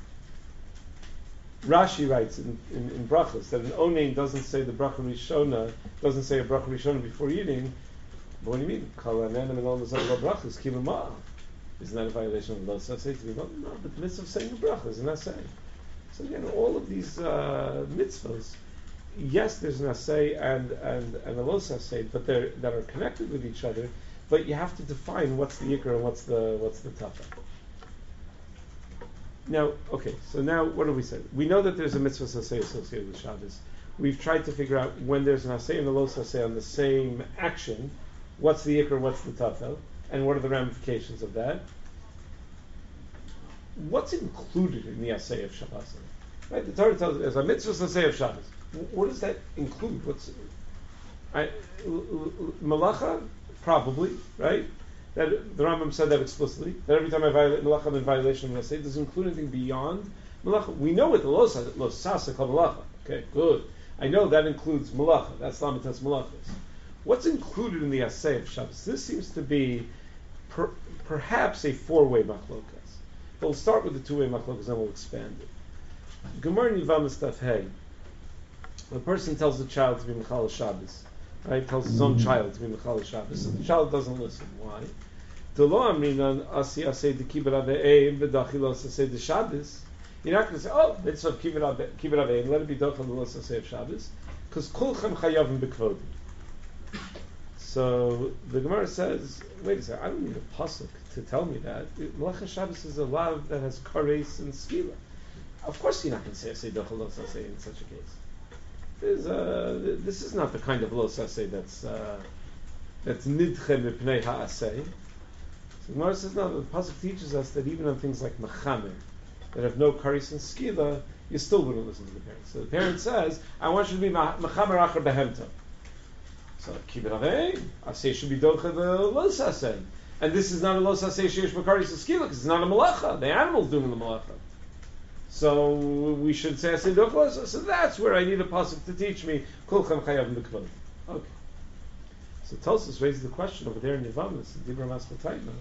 Rashi writes in brachos that an onein doesn't say the bracha rishona, doesn't say a bracha rishona before eating. But what do you mean? Kol hanenem and all the brachos kiluma. Isn't that a violation of los asay to be no? But the mitzvah of saying the bracha is an asay. So again, all of these mitzvahs. Yes, there's an asay and a los asay, but that are connected with each other. But you have to define what's the ikr and what's the tafa. Now, okay, so now what do we say? We know that there's a mitzvah asay associated with Shabbos. We've tried to figure out when there's an asay and a los asay on the same action, what's the ikr, what's the tafa, and what are the ramifications of that? What's included in the asay of Shabbos? Right, the Torah tells us there's a mitzvah asay of Shabbos. What does that include? Malacha? Probably, right? That the Rambam said that explicitly. That every time I violate malacha, I'm in violation of Nasei. Does it include anything beyond malacha? We know what the los sasa called malacha. Okay, good. I know that includes malacha. That's lamitas malachas. What's included in the asay of Shabbos? This seems to be perhaps a four-way machlokas. We'll start with the two-way machlokas, then we'll expand it. Gemara Nivamas Taf Hey. The person tells the child to be Mechal Shabbos, right? Tells his own child to be Mechal Shabbos. So the child doesn't listen. Why? You're not going to say, oh, it's of kibbut avein, let it be dochel the los asay of Shabbos, because kulchem chayavim b'kvodim. So the Gemara says, wait a second, I don't need a pasuk to tell me that. Malacha Shabbos is a lav that has kares and skila. Of course you're not going to say asay dochel los asay in such a case. This is not the kind of los asay that's nidche mipnei ha'asay. So Gemara says, no, the pasuk teaches us that even on things like mechamer, that have no karis and skila, you still wouldn't listen to the parents. So the parent says, I want you to be mechamer acher behemta. So kibbut avein, asay should be docha the los asay. And this is not a los asay sheish b'karis and skila, because it's not a malacha. The animal's doing the malacha. So we should say asay docha. So that's where I need a pasuk to teach me kulchem chayavim b'kvod. Okay. So Tosfos raises the question over there in Yevamis, in Dibra Maspatayna.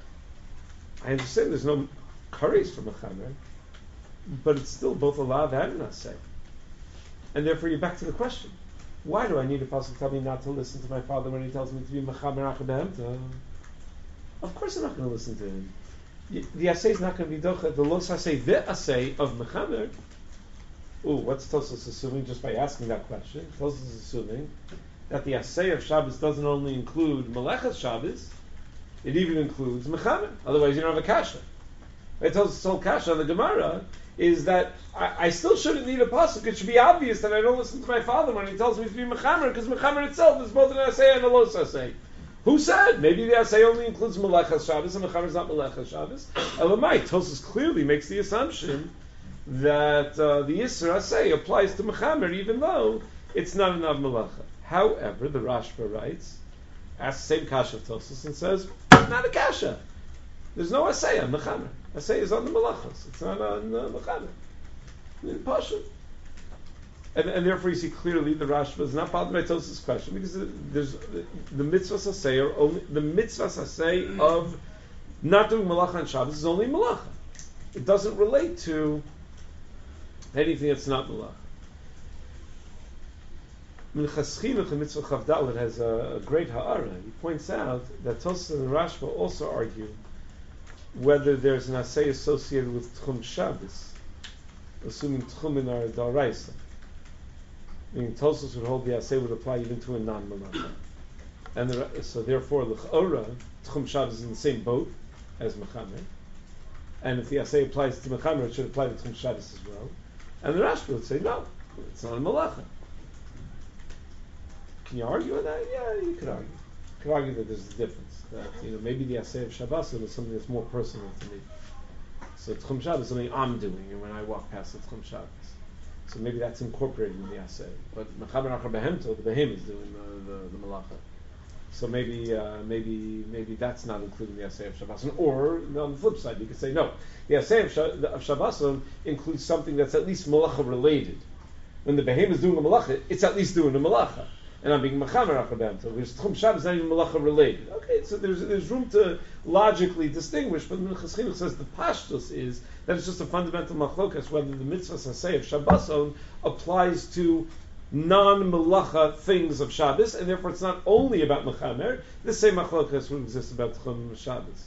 I understand there's no kares for mechamer, but it's still both a lav and an asay. And therefore you're back to the question. Why do I need a pasuk to tell me not to listen to my father when he tells me to be mechamer acher behemta? Of course I'm not going to listen to him. The asay is not going to be docha. The los asay, the asay of mechamer. Ooh, what's Tosfos assuming just by asking that question? Tosfos is assuming that the asay of Shabbos doesn't only include Melechas Shabbos, it even includes mechamer. Otherwise, you don't have a kasha. It tells us the whole kasha on the Gemara is that I still shouldn't need a pasuk. It should be obvious that I don't listen to my father when he tells me to be mechamer, because mechamer itself is both an asay and a los asay. Who said? Maybe the asay only includes Melechas Shabbos and mechamer is not Melechas Shabbos. Elamai, Tosfos clearly makes the assumption that the Yisra asay applies to mechamer, even though it's not an av melacha. However, the Rashba writes, asks the same kasha of Tosfos and says, not a kasha. There's no asay on mechamer. Asay is on the melachos. It's not on mechamer. Pasha. And therefore you see clearly the Rashba is not bothered by Tosfos' question, because there's the mitzvahs asay are only the mitzvahs asay of not doing malacha on Shabbos is only malacha. It doesn't relate to anything that's not malacha. Minchas Chinuch in Mitzvah Chavdalet has a great ha'ara. He points out that Tosfos and Rashba also argue whether there's an asay associated with Tchum Shabbos. assuming Tchumen are Daraisa. Meaning Tosos would hold the Asay would apply even to a non-Malacha. And so therefore, L'ch'ora, Tchum Shabbos is in the same boat as Mechamer. And if the Asay applies to Mechamer, it should apply to Tchum Shabbos as well. And the Rashba would say, no, it's not a Malacha. Can you argue with that? Yeah, you could argue. You could argue that there's a difference. That maybe the Asay of Shabbos is something that's more personal to me. So Tchum Shabbos is something I'm doing, and when I walk past the Tchum Shabbos. So maybe that's incorporated in the Asay. But Mechaber Achar Behemto, the Behem is doing the Malacha. So maybe that's not including the Asay of Shabbos. Or on the flip side, you could say no. The Asay of Shabbos includes something that's at least Malacha related. When the Behem is doing a Malacha, it's at least doing a Malacha. And I'm being Mechaber Achar Behemto, because Tchum Shabbos is not even Malacha related. Okay, so there's room to logically distinguish, but Minchas Chinuch says the pashtus is that it's just a fundamental machlokas whether the mitzvah Asay of Shabboson applies to non-melacha things of Shabbos, and therefore it's not only about Mechamer. The same machlokas would exist about Tchum Shabbos.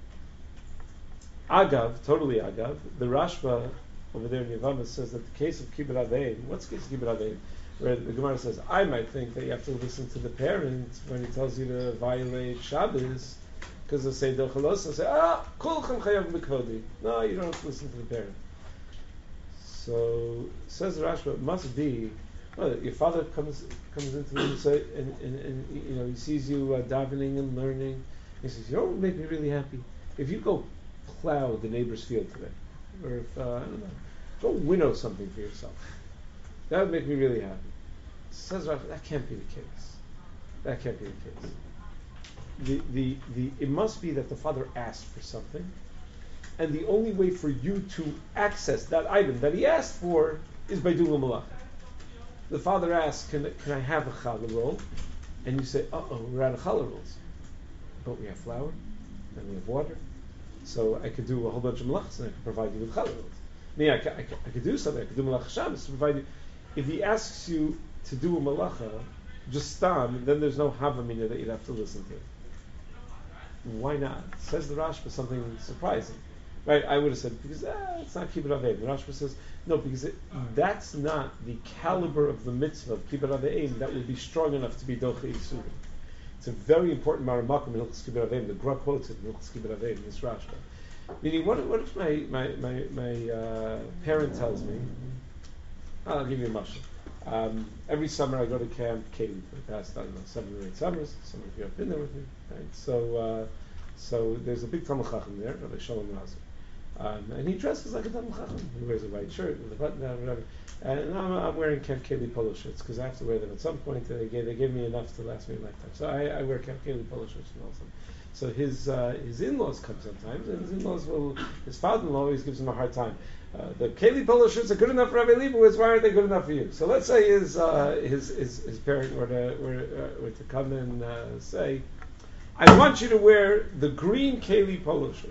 Agav, totally Agav, the Rashba over there in Yevamah says that the case of Kibbut Aveim, what's the case of Kibbut Aveim? Where the Gemara says, I might think that you have to listen to the parent when he tells you to violate Shabbos, because they say Dochalos, say, Kulchem Chayav Mikodi. No, you don't have to listen to the parent. So says Rashba, it must be, well, your father comes into the and he sees you davening and learning. He says, you know what would make me really happy? If you go plow the neighbor's field today, or if, go winnow something for yourself. That would make me really happy. Says Rav, that can't be the case. That can't be the case. It must be that the father asked for something, and the only way for you to access that item that he asked for is by doing a malacha. The father asks, can I have a challah roll? And you say, we're out of challah rolls. But we have flour, and we have water, so I could do a whole bunch of malachas, and I could provide you with challah rolls. I could do something. I could do malacha Shabbos to provide you. If he asks you to do a malacha, just stam, then there's no havamina that you'd have to listen to. Why not? Says the Rashba something surprising. Right? I would have said, because it's not Kibbut Aveim. The Rashba says, no, because that's not the caliber of the mitzvah of Kibbut Aveim that would be strong enough to be Docha Yisurim. It's a very important maramakum in Hilchos Kibbut Aveim. The Gra quotes it in Hilchos Kibbut Aveim, this Rashba. Meaning, what if my parent tells me, I'll give you a mashal. Every summer I go to Camp Katie for the past, 7 or 8 summers. Some of you have been there with me, right? So there's a big Talmud Chacham there, Rabbi Shalom Raza. And he dresses like a Talmud Chacham. He wears a white shirt with a button down, whatever. And I'm wearing Camp Keli polo shirts because I have to wear them at some point. They gave me enough to last me a lifetime. So I wear Camp Keli polo shirts and all that. So his in-laws come sometimes, and his father-in-law always gives him a hard time. The Keli polo shirts are good enough for Rabbi Leibowitz. Why aren't they good enough for you? So let's say his parent were to come and say, I want you to wear the green Keli polo shirt.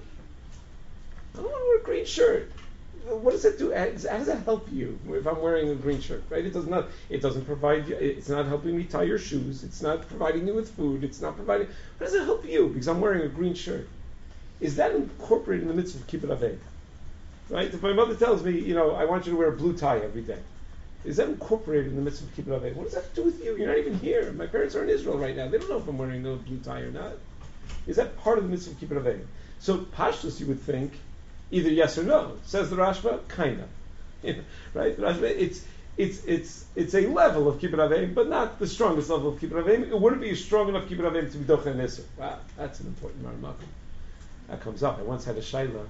I don't want to wear a green shirt. What does it do? How does that help you if I'm wearing a green shirt? Right? It doesn't provide you. It's not helping me tie your shoes. It's not providing you with food. It's not providing. How does it help you? Because I'm wearing a green shirt. Is that incorporated in the mitzvah of Kibbut Aveim? Right? If my mother tells me, I want you to wear a blue tie every day, is that incorporated in the mitzvah of Kibbut Aveim? What does that have to do with you? You're not even here. My parents are in Israel right now. They don't know if I'm wearing a blue tie or not. Is that part of the mitzvah of Kibbut Aveim? So pashtus, you would think, either yes or no. Says the Rashba, kind of. Right? The Rashba, it's a level of Kibbut Aveim, but not the strongest level of Kibbut Aveim. It wouldn't be a strong enough Kibbut Aveim to be Docha and Isser. Wow, that's an important maramakim. That comes up. I once had a shayla.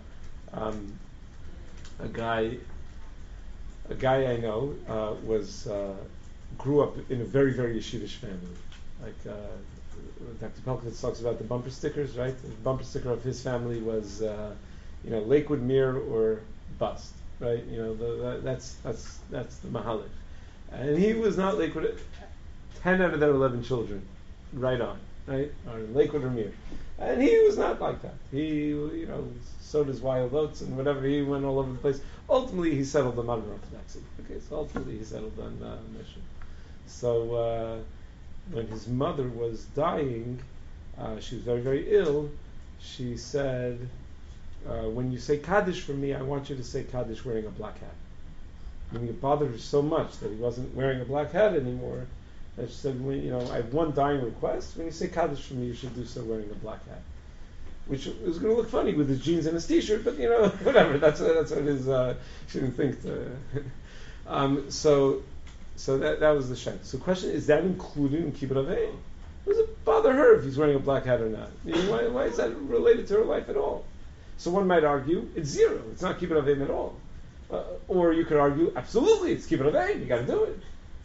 A guy I know grew up in a very, very yeshivish family. Like Dr. Pelkowitz talks about the bumper stickers, right? The bumper sticker of his family was Lakewood Mir or bust, right? That's the Mahalik. And he was not Lakewood. 10 out of their 11 children, right on, right? Are Lakewood or Mir. And he was not like that. He, sowed his wild oats and whatever. He went all over the place. Ultimately, he settled on modern orthodoxy. Okay, so ultimately he settled on mission. So when his mother was dying, she was very, very ill. She said, when you say Kaddish for me, I want you to say Kaddish wearing a black hat. Meaning it bothered her so much that he wasn't wearing a black hat anymore that she said, I have one dying request. When you say Kaddish for me, you should do so wearing a black hat. Which was going to look funny with his jeans and his t-shirt, but whatever. That's what it is. She didn't think to. So that was the shem. So the question is that included in Kibbut Avei? Does it bother her if he's wearing a black hat or not? Why is that related to her life at all? So one might argue it's zero. It's not Kibbut Avei at all. Or you could argue absolutely it's Kibbut Avei. You got to do it.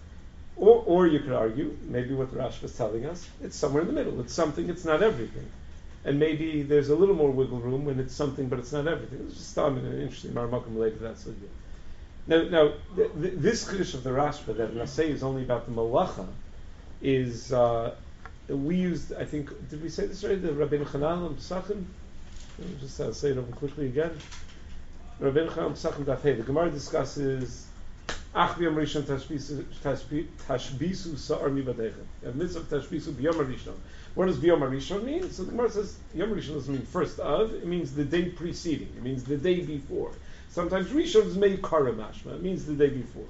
Or you could argue maybe what the Rashba is telling us. It's somewhere in the middle. It's something. It's not everything. And maybe there's a little more wiggle room when it's something, but it's not everything. It's just an interesting Maramakim related to that sugya. Now, this Kiddush of the Rashba that Nasei is only about the Malacha is we used. I think did we say this already? The Rabbeinu Chanan on Pesachim. Let me just say it over quickly again. Rabbeinu Chanan on Pesachim Daf Hey. The Gemara discusses Ach b'yom Rishon tashbisu sa'ar mibadechem. A mitzvah tashbisu b'yom Rishon. What does b'yom Rishon mean? So the Gemara says Yom Rishon doesn't mean first of. It means the day preceding. It means the day before. Sometimes Rishon is meikara mashma. It means the day before.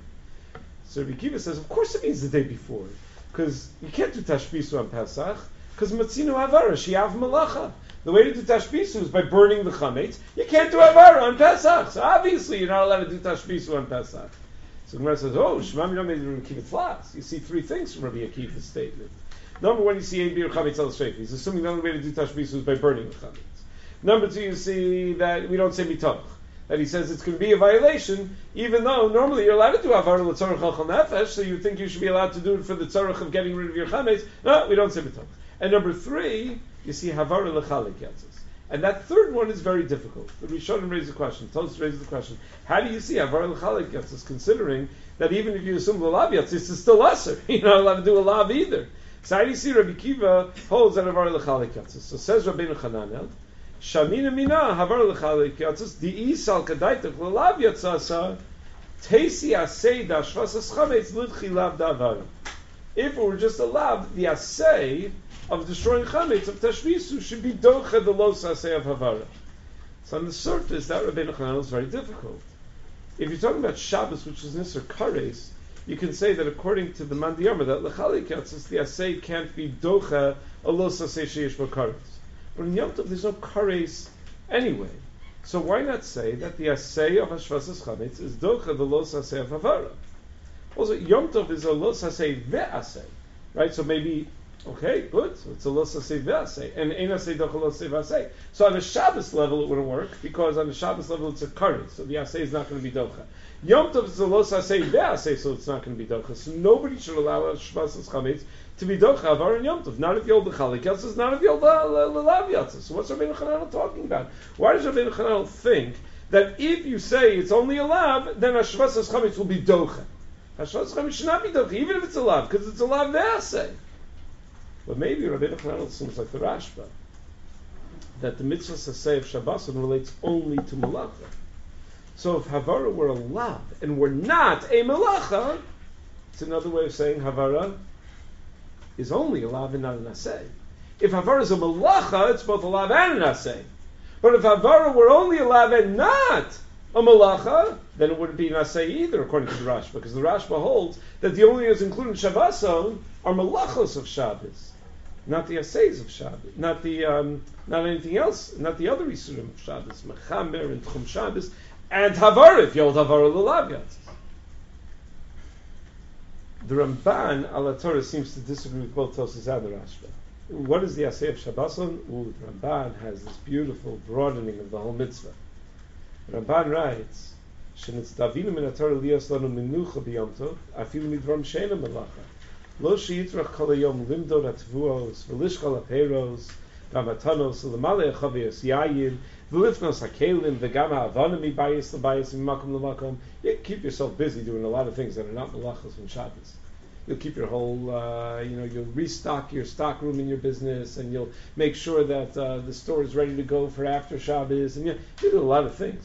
So Rabbi Kiva says, of course it means the day before, because you can't do tashbisu on Pesach, because matzinu havara shiav malacha. The way to do tashbisu is by burning the chametz. You can't do havara on Pesach, so obviously you're not allowed to do tashbisu on Pesach. So Gemara says, Shema Minam Rabbi Akiva Tlas. You see three things from Rabbi Akiva's statement. Number one, you see Ein Bir Chametz Al Shreif. He's assuming the only way to do tashbisu is by burning the chametz. Number two, you see that we don't say mitach. That he says it's going to be a violation, even though normally you're allowed to do avara l'tzorach chachal nefesh, so you think you should be allowed to do it for the tzorach of getting rid of your chametz. No, we don't say mitach. And number three, you see havara l'chalik yatzis. And that third one is very difficult. The Rishonim raised the question, Tosfos raises the question, how do you see havara l'chalik yatzis, considering that even if you assume l'lav yatzis, it's still lesser. You're not allowed to do a lav either. So how do you see Rabbi Kiva holds that havara l'chalik yatzis? So says Rabbeinu Chananel, Shamina mina havar l'chalik yatzas di'isal kadaitach l'lav yatzasa teisi asay da'ashvasas chametz l'dchilav da'avara. If it were just a lav, the asay of destroying chametz of tashvisu should be docha the los asay of havara. So on the surface, that Rabbeinu Chananel is very difficult. If you're talking about Shabbos, which is Nisr Kares, you can say that according to the Mandiyama, that l'chalik yatzas the asay can't be docha a los asay sheyesh b'kares. But in Yom Tov, there's no kares anyway. So why not say that the asay of Hashvasas Chametz is docha the los asay of Havara? Also, Yom Tov is a los asay ve'asay, right? So maybe, okay, good. So it's a los asay ve'asay, and ein asay docha los asay ve'asay. So on a Shabbos level, it wouldn't work because on the Shabbos level, it's a kares, so the asay is not going to be docha. Yom Tov is a los asay ve'asay, so it's not going to be docha. So nobody should allow Hashvasas Chametz to be docha avar and Yom Tov. Not if you hold the chalik yatzis, not if you hold the lav yatzis. So what's Rabbeinu Chananel talking about? Why does Rabbeinu Chananel think that if you say it's only a lav, then Hashvasas Chametz will be docha? Hashvasas Chametz should not be docha, even if it's a lav, because it's a lav ve'aseh. But maybe Rabbeinu Chananel seems like the Rashba, that the mitzvah saseh of Shabboson relates only to malacha. So if Havara were a lav and were not a malacha, it's another way of saying Havara is only a lav and not an asay. If Havara is a malacha, it's both a lav and an asay. But if Havara were only a lav and not a malacha, then it wouldn't be an asay either, according to the Rashba, because the Rashba holds that the only things included in Shabboson are malachos of Shabbos, not the asays of Shabbos, not anything else, not the other isurim of Shabbos, mechamer and tchum Shabbos, and Havara, if you hold Havara l'lav yatzis. The Ramban ala Torah seems to disagree with both Tosfos and the Rashba. What is the asay of Shabboson? The Ramban has this beautiful broadening of the whole mitzvah. The Ramban writes, "Shenitztavinu min haTorah liyos lanu menucha b'yom tov, afilu midvarim she'ena melacha. Lo sheyitrach kol hayom limdod hatvuos, v'lishkol haperos, v'amatanos, v'lemalei hachavios yayin, v'lifnos hakelim, v'gam ha'avanim mibayis l'bayis v'makom l'makom." You keep yourself busy doing a lot of things that are not melachos on Shabbos. You'll keep your whole, you'll restock your stock room in your business, and you'll make sure that the store is ready to go for after Shabbos, and you do a lot of things.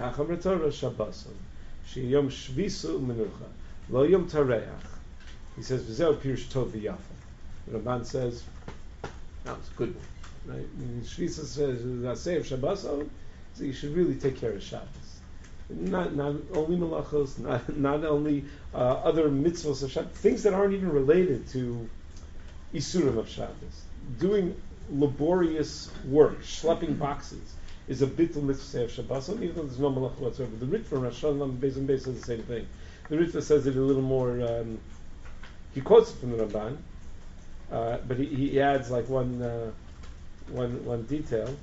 He says, "V'zeu pirush tov v'yafa." The Ramban says, that was a good one, right? Shvisa says, "Asay of Shabboson," so you should really take care of Shabbos. not only malachos, not only other mitzvos of Shabbos, things that aren't even related to isurim of Shabbos. Doing laborious work, schlepping boxes, is a bittul mitzvah of Shabbos, even though there's no malacha whatsoever. The Ritva Rosh Hashanah Beis and Beis says the same thing. The Ritva says it a little more. He quotes it from the Ramban, but he adds like one detail.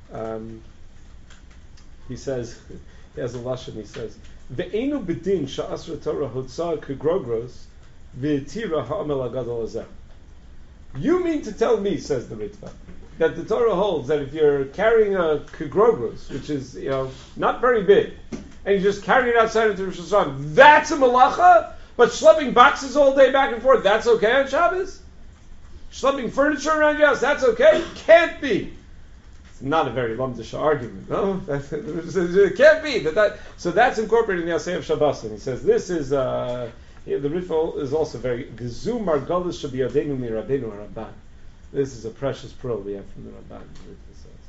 He says, he has a lashon. He says, "Ve'enu b'din sha'asra Torah hotzah kegrogros v'tira ha'amel agadol hazeh." You mean to tell me, says the Ritva, that the Torah holds that if you're carrying a kegrogros, which is not very big, and you just carry it outside into Rosh Hashanah, that's a malacha? But schlepping boxes all day back and forth, that's okay on Shabbos? Schlepping furniture around your house, that's okay? Can't be. It's not a very lumdish argument, no? It can't be. So that's incorporated in the Asay of Shabbos. And he says this is, the Ritva is also very, Gezu margalis shabi yadenu mi Rabbeinu Ramban. This is a precious pearl we have from the Ramban, the Ritva says.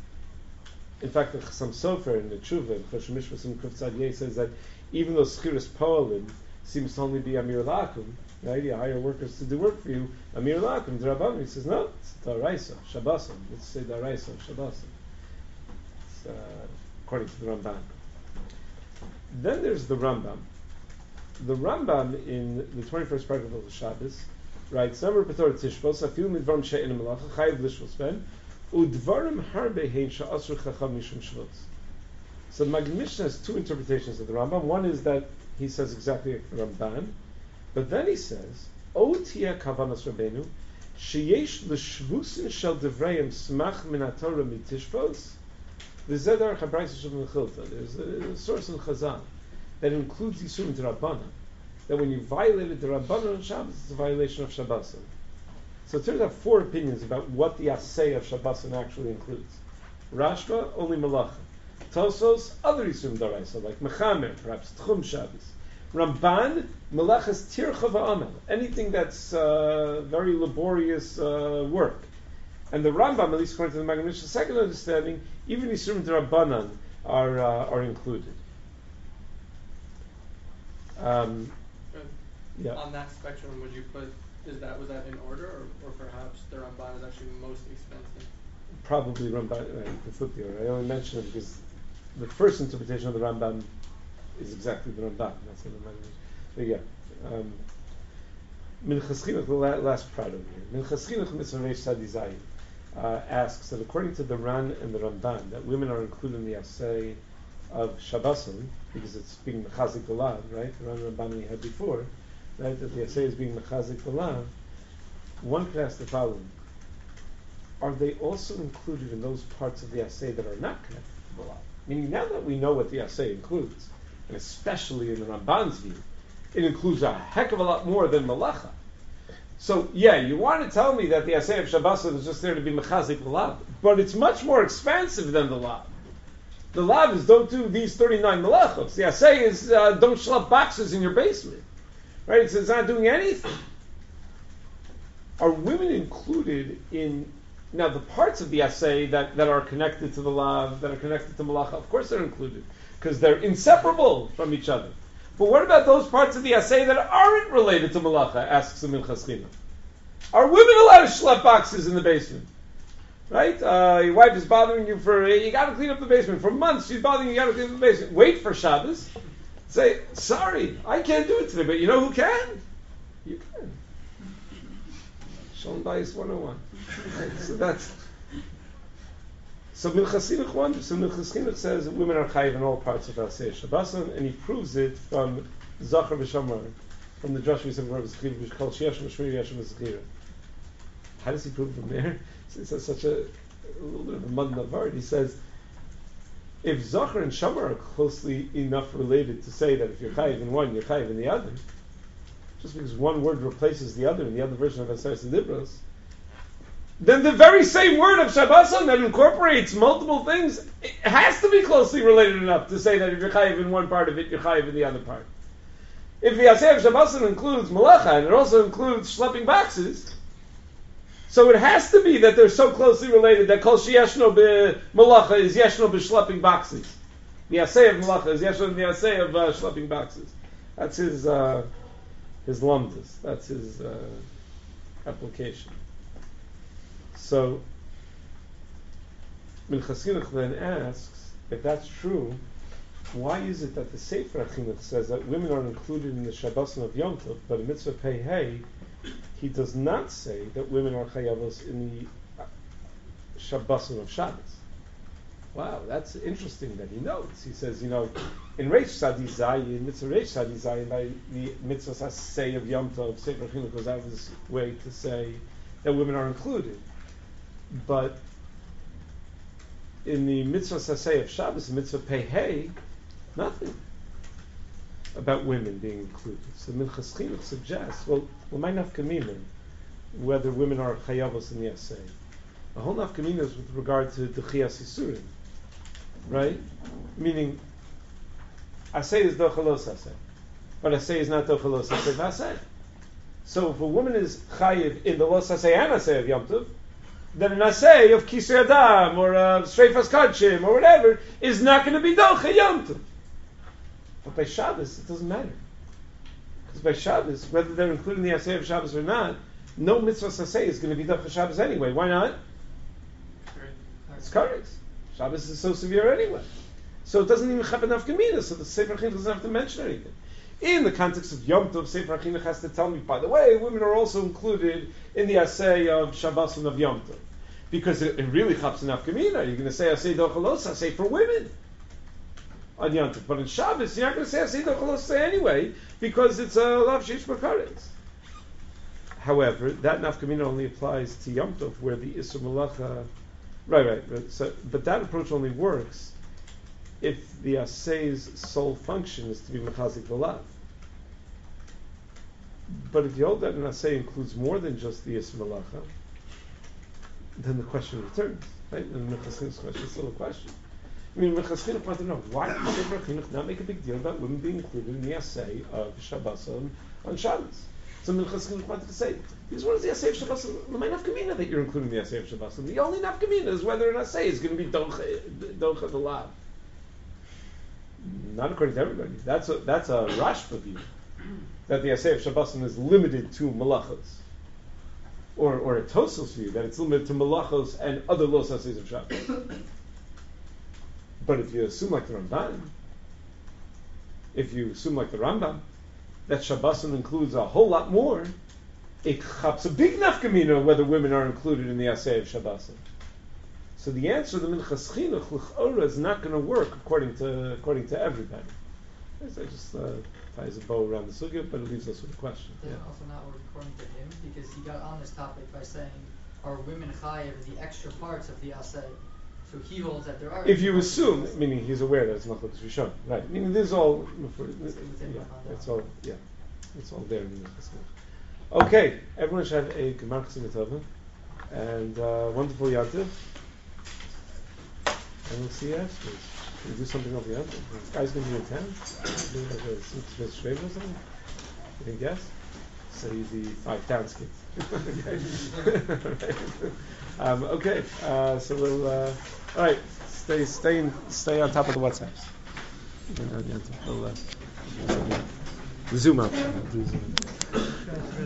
In fact, the Chassam Sofer in the Tshuva, in Choshen Mishpos and Kuf Tzad Yeh, says that even though Schiras Poalim seems to only be Amir Lakum, right? You hire workers to do work for you, Amir Lakum, Drabban, he says, no, it's Daraisa, Shabbosim. Let's say Daraisa, Shabbosim. It's according to the Ramban. Then there's the Rambam. The Rambam in the 21st paragraph of the Shabbos writes, Samar B'Torah Tishbos, Afil Midvarim She'en Malacha, Chayiv Lishvos Ben, Udvarim Harbe Hein Sha'asr Chacham Mishum Shvutz. So the Maggid Mishnah has two interpretations of the Rambam. One is that he says exactly like the Ramban, but then he says, O tia kavanas Rabbeinu, sheyesh l'shvusin shel devreim smach min haTorah mitishvos, v'zedar chabrayis shel mechilta. There's a source in Chazal that includes Yisurim D'Rabbanan, that when you violated the Rabbanan on Shabbos, it's a violation of Shabbosim. So it turns out four opinions about what the Asay of Shabbosim actually includes. Rashba, only Malacha. Tosos, other Yisurim D'Oraisa, like Mechamer, perhaps Tchum Shabbos. Ramban, Melachas Tircha V'Amel, anything that's very laborious work. And the Rambam, at least according to the Maggid Mishnah's second understanding, even Yisurim D'Rabbanan are included. Yeah. On that spectrum, would you put, was that in order, or perhaps the Ramban is actually most expensive? Probably Ramban, the flip the order. I only mention it because the first interpretation of the Rambam is exactly the Ramban. That's what the Rambam is. But yeah. Minchas Chinuch, the last part over here. Minchas Chinuch Mitzvah Reish Sadi Zayin asks that according to the Ran and the Ramban, that women are included in the Asay of Shabbosim, because it's being Mechazik Olav, right? The Ran and Ramban we had before, right? That the Asay is being Mechazik Olav. One could ask the following. Are they also included in those parts of the Asay that are not connected to the Olav? Meaning, now that we know what the Asay includes, and especially in the Ramban's view, it includes a heck of a lot more than Malacha. So, yeah, you want to tell me that the Asay of Shabbosim is just there to be Mechazik Lav, but it's much more expansive than the Lav. The Lav is don't do these 39 Malachos. The Asay is don't schlep boxes in your basement. Right? It's not doing anything. Are women included in, now the parts of the Asay that are connected to the Lav, that are connected to Malacha, of course they're included, because they're inseparable from each other. But what about those parts of the Asay that aren't related to Malacha, asks the Minchas Chinuch. Are women allowed to schlep boxes in the basement? Right? Your wife is bothering you you got to clean up the basement. For months she's bothering you, got to clean up the basement. Wait for Shabbos. Say, sorry, I can't do it today, but you know who can? You can. Shalom Bayis 101. Right? So Minchas Chinuch wonders. So Minchas Chinuch says that women are chayiv in all parts of Asay Shabbosim, and he proves it from Zachar v'Shamar, from the Joshua said Rav Zechira, which called Sheyashem Shmiri Yashem Zechira. How does he prove from there? He says such a little bit of a mud navar. He says, if Zachar and Shamar are closely enough related to say that if you're chayiv in one, you're chayiv in the other, just because one word replaces the other in the other version of Asay Sedibros, then the very same word of Shabbosim that incorporates multiple things, it has to be closely related enough to say that if you're chayiv in one part of it, you're chayiv in the other part. If the Asay of Shabbosim includes Malacha, and it also includes schlepping boxes, so it has to be that they're so closely related that Kol Sheyeshno Malacha is Yeshno B'Schlepping boxes. The assay of malacha is yeshua the assay of schlepping boxes. That's his lumdus. That's his application. So Minchas Chinuch then asks, if that's true, why is it that the Sefer HaChinuch says that women are included in the Shabbosim of Yom Tov, but in Mitzvah Pei Hey, he does not say that women are chayavos in the Shabbosim of Shabbos? Wow, that's interesting that he knows. He says, in Reish Sadi Zayin, Mitzvah Reish Sadi Zayin, by the Mitzvah Saseh of Yom Tov, Sefer HaChinuch goes out of his way to say that women are included. But in the Mitzvah Saseh of Shabbos, Mitzvah Pei Hey, nothing about women being included. So Minchas Chinuch suggests, my nafkamina, whether women are chayavos in the assay. The whole nafkamina is with regard to Dechiyas Yisurim, right? Meaning, assay is dochalos assay, but assay is not dochalos assay v'assay. So if a woman is chayiv in the los assay and assay of Yom Tov, then an assay of Kisei Adam or Shreifas Kadshim or whatever is not going to be docha Yom Tov. But by Shabbos, it doesn't matter. Because by Shabbos, whether they're including the assay of Shabbos or not, no mitzvah assay is going to be docha Shabbos anyway. Why not? It's correct. Shabbos is so severe anyway. So it doesn't even have enough gemina, so the Sefer HaChinuch doesn't have to mention anything. In the context of Yom Tov, Sefer HaChinuch has to tell me, by the way, women are also included in the assay of Shabbos and of Yom Tov. Because it really chaps enough gemina. You're going to say assay dochalos, assay for women on Yom Tov. But in Shabbos, you're not going to say assay dochalos anyway, because it's a lav sheish b'karetz. However, that nafkamina only applies to Yom Tov, where the Isur Malacha. Right. So, but that approach only works if the assay's sole function is to be mechazik v'lav. But if you hold that an assay includes more than just the Isur Malacha, then the question returns. Right? And the Minchas Chinuch's question is still a question. I mean, Minchas Chinuch wants to know, why did the Sefer HaChinuch not make a big deal about women being included in the assay of Shabbos on Shabbos? So Minchas Chinuch wanted to say, what is the assay of Shabbos? The main nafkamina that you're including the assay of Shabbos. The only nafkamina is whether an assay is going to be docha the lav. Not according to everybody. That's a Rashba view, that the assay of Shabbos is limited to malachos. Or a Tosos view, that it's limited to malachos and other los assays of Shabbos. But if you assume like the Rambam, that Shabbos includes a whole lot more, it chaps a big nafkamina whether women are included in the assay of Shabbos. So the answer to the Minchas Chinuch l'ch'ora is not going to work according to everybody. So it just ties a bow around the sugya, but it leaves us with a question. It doesn't also not work according to him, because he got on this topic by saying, are women chayiv the extra parts of the assay? So he holds that there are. If you assume, meaning he's aware that it's Machlokes Rishon, right? Meaning this is all, it's all there in the Minchas Chinuch. Okay, everyone should have a Gemar Chassidut Tova and wonderful Yantiv, and we'll see you afterwards. Can we do something over the other? This guy's going to be in town. Do like a Smith Shrever or something. You can guess. So he's the 5 Towns kid. Okay. So we'll. All right. Stay on top of the WhatsApps. We'll zoom out.